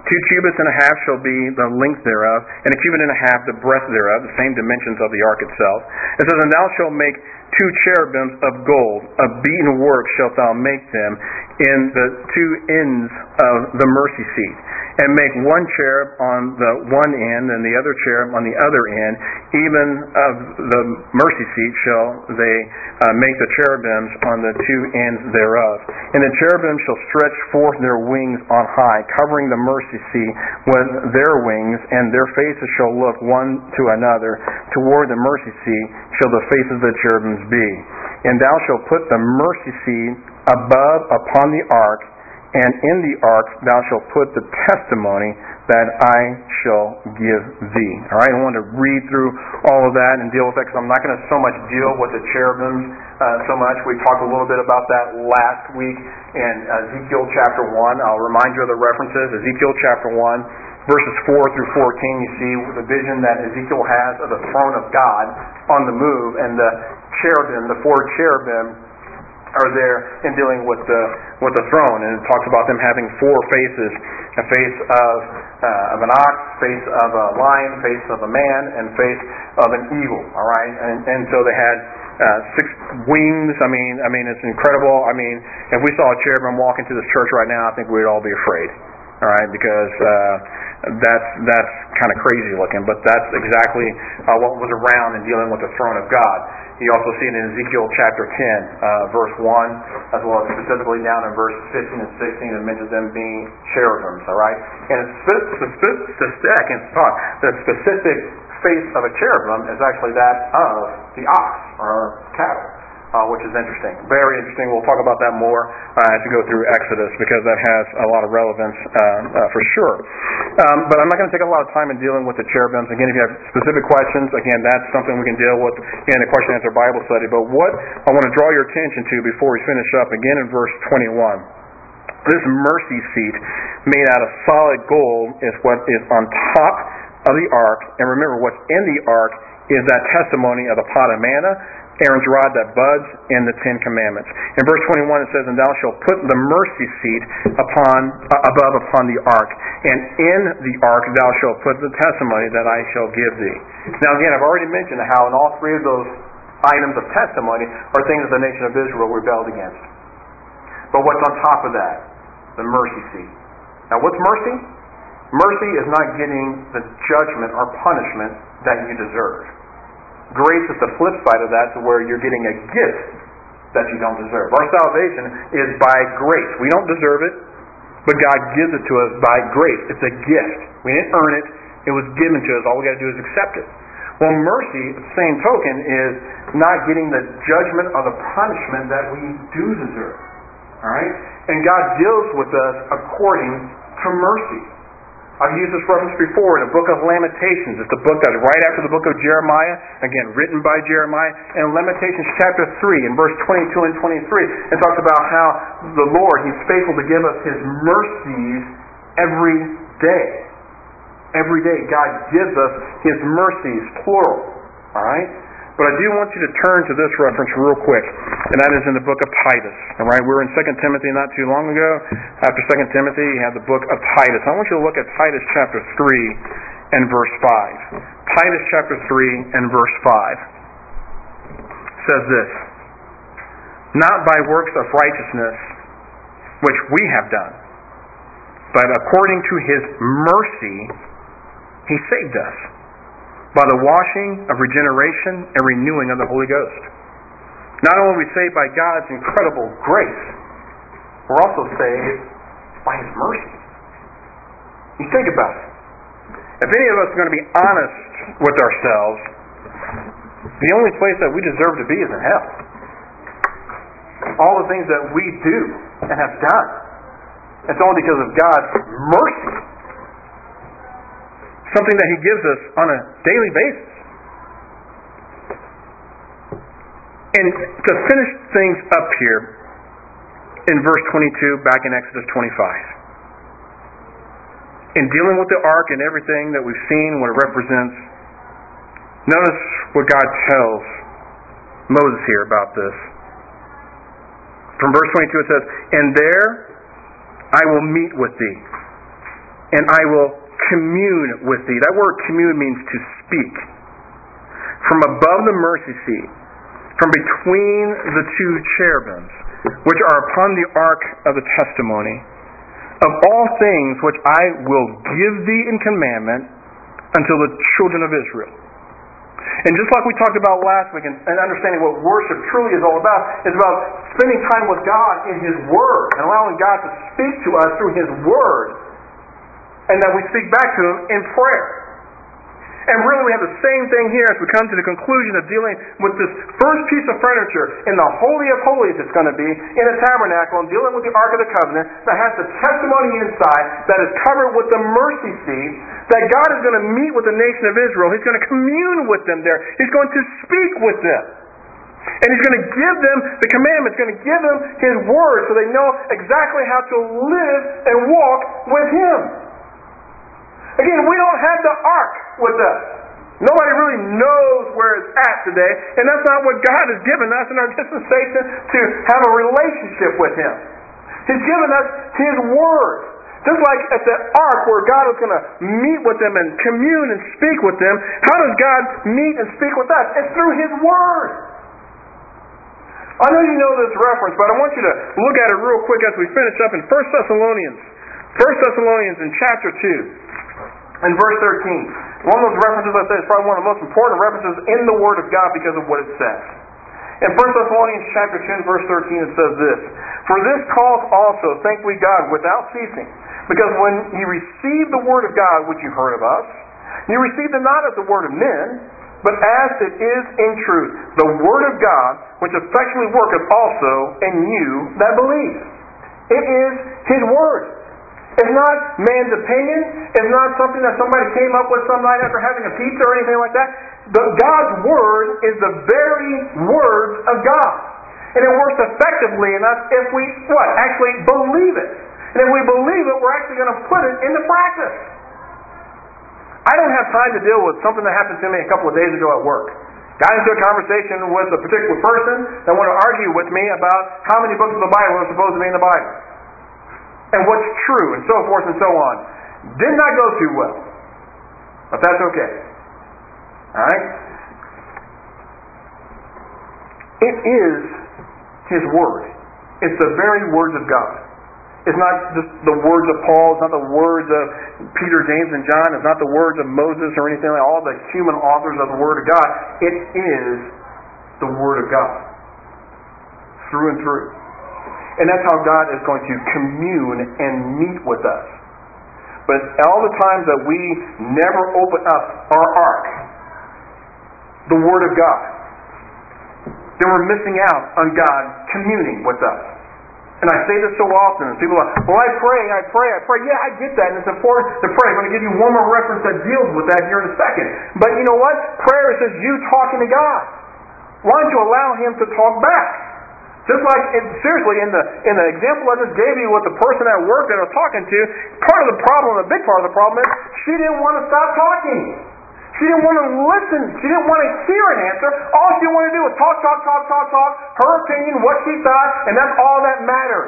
Two cubits and a half shall be the length thereof, and a cubit and a half the breadth thereof, the same dimensions of the ark itself. It says, and thou shalt make two cherubims of gold, of beaten work shalt thou make them in the two ends of the mercy seat. And make one cherub on the one end, and the other cherub on the other end. Even of the mercy seat shall they uh, make the cherubims on the two ends thereof. And the cherubims shall stretch forth their wings on high, covering the mercy seat with their wings, and their faces shall look one to another. Toward the mercy seat shall the faces of the cherubims be. And thou shalt put the mercy seat above upon the ark, and in the ark thou shalt put the testimony that I shall give thee. All right, I want to read through all of that and deal with that because I'm not going to so much deal with the cherubims uh, so much. We talked a little bit about that last week in Ezekiel chapter one. I'll remind you of the references. Ezekiel chapter one, verses four through fourteen, you see the vision that Ezekiel has of the throne of God on the move, and the cherubim, the four cherubim, are there in dealing with the with the throne, and it talks about them having four faces: a face of uh, of an ox, face of a lion, face of a man, and face of an eagle. All right, and and so they had uh, six wings. I mean, I mean, it's incredible. I mean, if we saw a cherubim walk into this church right now, I think we'd all be afraid. All right, because uh, that's that's kind of crazy looking, but that's exactly uh, what was around in dealing with the throne of God. You also see it in Ezekiel chapter ten, uh, verse one, as well as specifically down in verse fifteen and sixteen, it mentions them being cherubims, all right? And it's specific, I can't talk, the specific face of a cherubim is actually that of the ox, or cattle, uh, which is interesting. Very interesting. We'll talk about that more uh, as we go through Exodus, because that has a lot of relevance uh, uh, for sure. Um, but I'm not going to take a lot of time in dealing with the cherubims. Again, if you have specific questions, again, that's something we can deal with in the question and answer Bible study. But what I want to draw your attention to before we finish up, again in verse twenty-one, this mercy seat made out of solid gold is what is on top of the ark. And remember, what's in the ark is that testimony of the pot of manna, Aaron's rod that buds, and the Ten Commandments. In verse twenty-one it says, and thou shalt put the mercy seat upon uh, above upon the ark, and in the ark thou shalt put the testimony that I shall give thee. Now again, I've already mentioned how in all three of those items of testimony are things that the nation of Israel rebelled against. But what's on top of that? The mercy seat. Now what's mercy? Mercy is not getting the judgment or punishment that you deserve. Grace is the flip side of that, to where you're getting a gift that you don't deserve. Our salvation is by grace. We don't deserve it, but God gives it to us by grace. It's a gift. We didn't earn it. It was given to us. All we got to do is accept it. Well, mercy, at the same token, is not getting the judgment or the punishment that we do deserve. All right? And God deals with us according to mercy. I've used this reference before in the book of Lamentations. It's the book that's right after the book of Jeremiah, again, written by Jeremiah. And Lamentations chapter three, in verse twenty-two and twenty-three, it talks about how the Lord, He's faithful to give us His mercies every day. Every day, God gives us His mercies, plural. All right? But I do want you to turn to this reference real quick, and that is in the book of Titus. All right, we were in Second Timothy not too long ago. After Second Timothy, you have the book of Titus. I want you to look at Titus chapter three and verse five. Titus chapter three and verse five says this: not by works of righteousness which we have done, but according to His mercy He saved us, by the washing of regeneration and renewing of the Holy Ghost. Not only are we saved by God's incredible grace, we're also saved by His mercy. You think about it. If any of us are going to be honest with ourselves, the only place that we deserve to be is in hell. All the things that we do and have done, it's only because of God's mercy. Something that He gives us on a daily basis. And to finish things up here, in verse twenty-two, back in Exodus twenty-five, in dealing with the ark and everything that we've seen, what it represents, notice what God tells Moses here about this. From verse twenty-two it says, and there I will meet with thee, and I will commune with thee. That word commune means to speak. From above the mercy seat, from between the two cherubims, which are upon the ark of the testimony, of all things which I will give thee in commandment until the children of Israel. And just like we talked about last week, and, and understanding what worship truly is all about, is about spending time with God in His Word, and allowing God to speak to us through His Word, and that we speak back to Him in prayer. And really we have the same thing here as we come to the conclusion of dealing with this first piece of furniture in the Holy of Holies it's going to be in the tabernacle, and dealing with the Ark of the Covenant that has the testimony inside, that is covered with the mercy seat, that God is going to meet with the nation of Israel. He's going to commune with them there. He's going to speak with them. And He's going to give them the commandments, going to give them His Word so they know exactly how to live and walk with Him. Again, we don't have the ark with us. Nobody really knows where it's at today, and that's not what God has given us in our dispensation, to have a relationship with Him. He's given us His Word. Just like at the ark where God was going to meet with them and commune and speak with them, how does God meet and speak with us? It's through His Word. I know you know this reference, but I want you to look at it real quick as we finish up in First Thessalonians. First Thessalonians in chapter two. In verse thirteen, one of those references I say is probably one of the most important references in the Word of God because of what it says. In First Thessalonians chapter two, verse thirteen, it says this: For this cause also thank we God without ceasing, because when ye received the Word of God which you heard of us, ye received it not as the word of men, but as it is in truth, the Word of God, which effectually worketh also in you that believe. It is His Word. It's not man's opinion. It's not something that somebody came up with some night after having a pizza or anything like that. The, God's Word is the very words of God. And it works effectively in us if we, what? Actually believe it. And if we believe it, we're actually going to put it into practice. I don't have time to deal with something that happened to me a couple of days ago at work. Got into a conversation with a particular person that wanted to argue with me about how many books of the Bible are supposed to be in the Bible, and what's true, and so forth and so on. Did not go too well. But that's okay. Alright? It is His Word. It's the very words of God. It's not just the words of Paul. It's not the words of Peter, James, and John. It's not the words of Moses or anything like all the human authors of the Word of God. It is the Word of God. Through and through. And that's how God is going to commune and meet with us. But all the times that we never open up our ark, the Word of God, then we're missing out on God communing with us. And I say this so often, and people are like, well, I pray, I pray, I pray. Yeah, I get that, and it's important to pray. I'm going to give you one more reference that deals with that here in a second. But you know what? Prayer is just you talking to God. Why don't you allow Him to talk back? Just like, it, seriously, in the in the example I just gave you with the person at work that I was talking to, part of the problem, a big part of the problem is she didn't want to stop talking. She didn't want to listen. She didn't want to hear an answer. All she wanted to do was talk, talk, talk, talk, talk, her opinion, what she thought, and that's all that matters.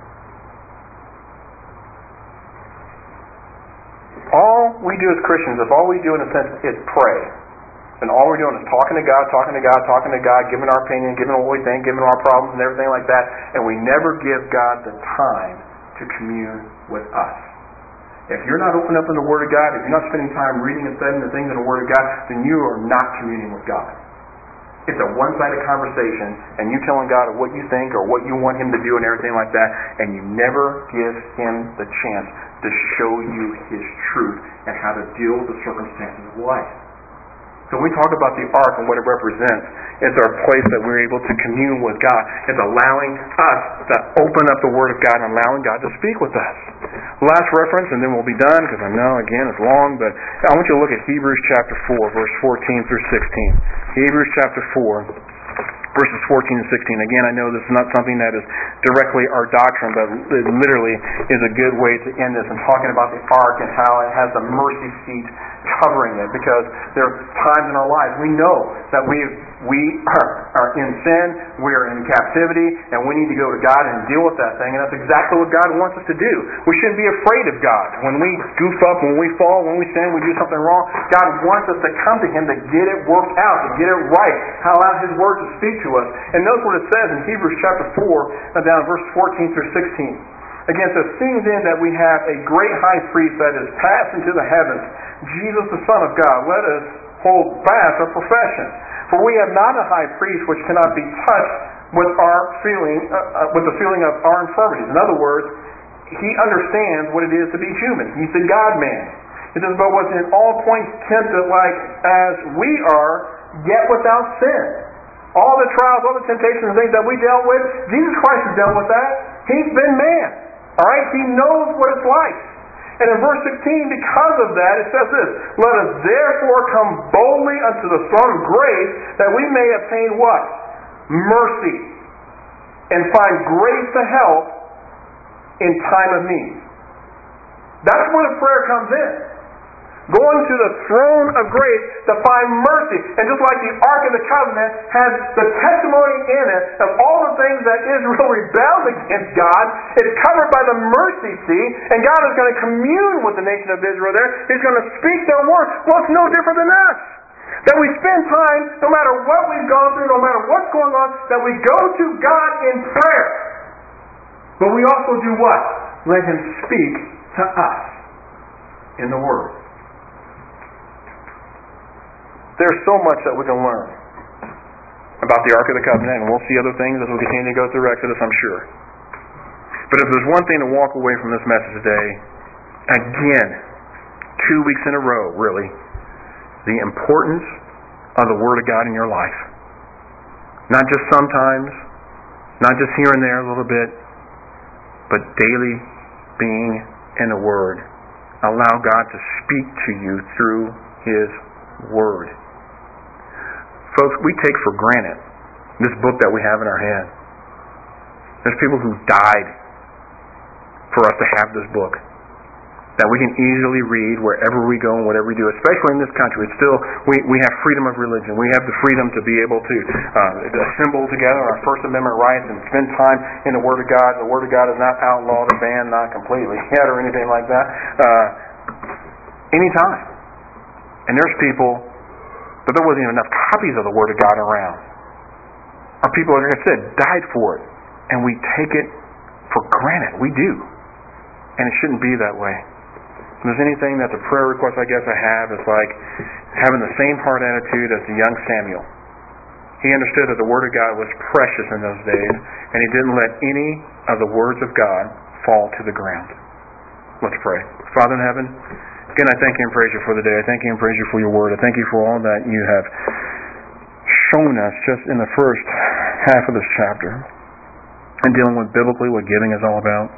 All we do as Christians, if all we do in a sense is pray, and all we're doing is talking to God, talking to God, talking to God, giving our opinion, giving what we think, giving our problems and everything like that, and we never give God the time to commune with us. If you're not opening up in the Word of God, if you're not spending time reading and studying the things in the Word of God, then you are not communing with God. It's a one-sided conversation, and you telling God what you think or what you want Him to do and everything like that, and you never give Him the chance to show you His truth and how to deal with the circumstances of life. So when we talk about the ark and what it represents, it's our place that we're able to commune with God. It's allowing us to open up the Word of God and allowing God to speak with us. Last reference, and then we'll be done, because I know, again, it's long, but I want you to look at Hebrews chapter four, verse fourteen through sixteen. Hebrews chapter four, verses fourteen and sixteen. Again, I know this is not something that is directly our doctrine, but it literally is a good way to end this, and talking about the ark and how it has the mercy seat covering it, because there are times in our lives we know that we we are, are in sin, we are in captivity, and we need to go to God and deal with that thing, and that's exactly what God wants us to do. We shouldn't be afraid of God. When we goof up, when we fall, when we sin, we do something wrong, God wants us to come to Him to get it worked out, to get it right, to allow His Word to speak to us. And notice what it says in Hebrews chapter four, down verse fourteen through sixteen. Again, it says, seeing then that we have a great high priest that is passed into the heavens, Jesus the Son of God, let us hold fast our profession. For we have not a high priest which cannot be touched with our feeling, uh, uh, with the feeling of our infirmities. In other words, He understands what it is to be human. He's the God-man. It says, but was in all points tempted like as we are, yet without sin. All the trials, all the temptations and things that we dealt with, Jesus Christ has dealt with that. He's been man. All right? He knows what it's like. And in verse sixteen, because of that, it says this, let us therefore come boldly unto the throne of grace, that we may obtain what? Mercy. And find grace to help in time of need. That's where the prayer comes in. Going to the throne of grace to find mercy. And just like the Ark of the Covenant has the testimony in it of all the things that Israel rebelled against God, it's covered by the mercy seat, and God is going to commune with the nation of Israel there. He's going to speak their word. Well, it's no different than us. That we spend time, no matter what we've gone through, no matter what's going on, that we go to God in prayer. But we also do what? Let Him speak to us in the Word. There's so much that we can learn about the Ark of the Covenant, and we'll see other things as we continue to go through Exodus, I'm sure. But if there's one thing to walk away from this message today, again, two weeks in a row, really, the importance of the Word of God in your life. Not just sometimes, not just here and there a little bit, but daily being in the Word. Allow God to speak to you through His Word. Folks, we take for granted this book that we have in our hand. There's people who died for us to have this book that we can easily read wherever we go and whatever we do, especially in this country. It's still, we, we have freedom of religion. We have the freedom to be able to uh, assemble together our First Amendment rights and spend time in the Word of God. The Word of God is not outlawed or banned, not completely yet or anything like that. Uh, anytime. And there's people that there wasn't even enough copies of the Word of God around. Our people, like I said, died for it. And we take it for granted. We do. And it shouldn't be that way. If there's anything that's a prayer request I guess I have, is like having the same heart attitude as the young Samuel. He understood that the Word of God was precious in those days, and he didn't let any of the words of God fall to the ground. Let's pray. Father in heaven, again, I thank you and praise you for the day. I thank you and praise you for your Word. I thank you for all that you have shown us just in the first half of this chapter, and dealing with biblically what giving is all about,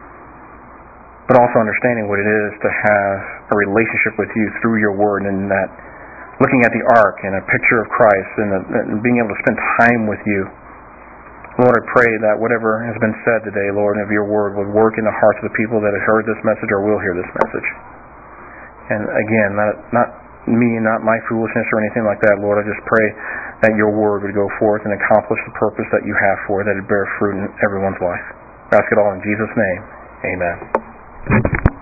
but also understanding what it is to have a relationship with you through your Word, and that looking at the ark and a picture of Christ, and, the, and being able to spend time with you. Lord, I pray that whatever has been said today, Lord, of your Word would work in the hearts of the people that have heard this message or will hear this message. And again, not, not me, not my foolishness or anything like that, Lord. I just pray that your Word would go forth and accomplish the purpose that you have for it, that it bear fruit in everyone's life. I ask it all in Jesus' name. Amen.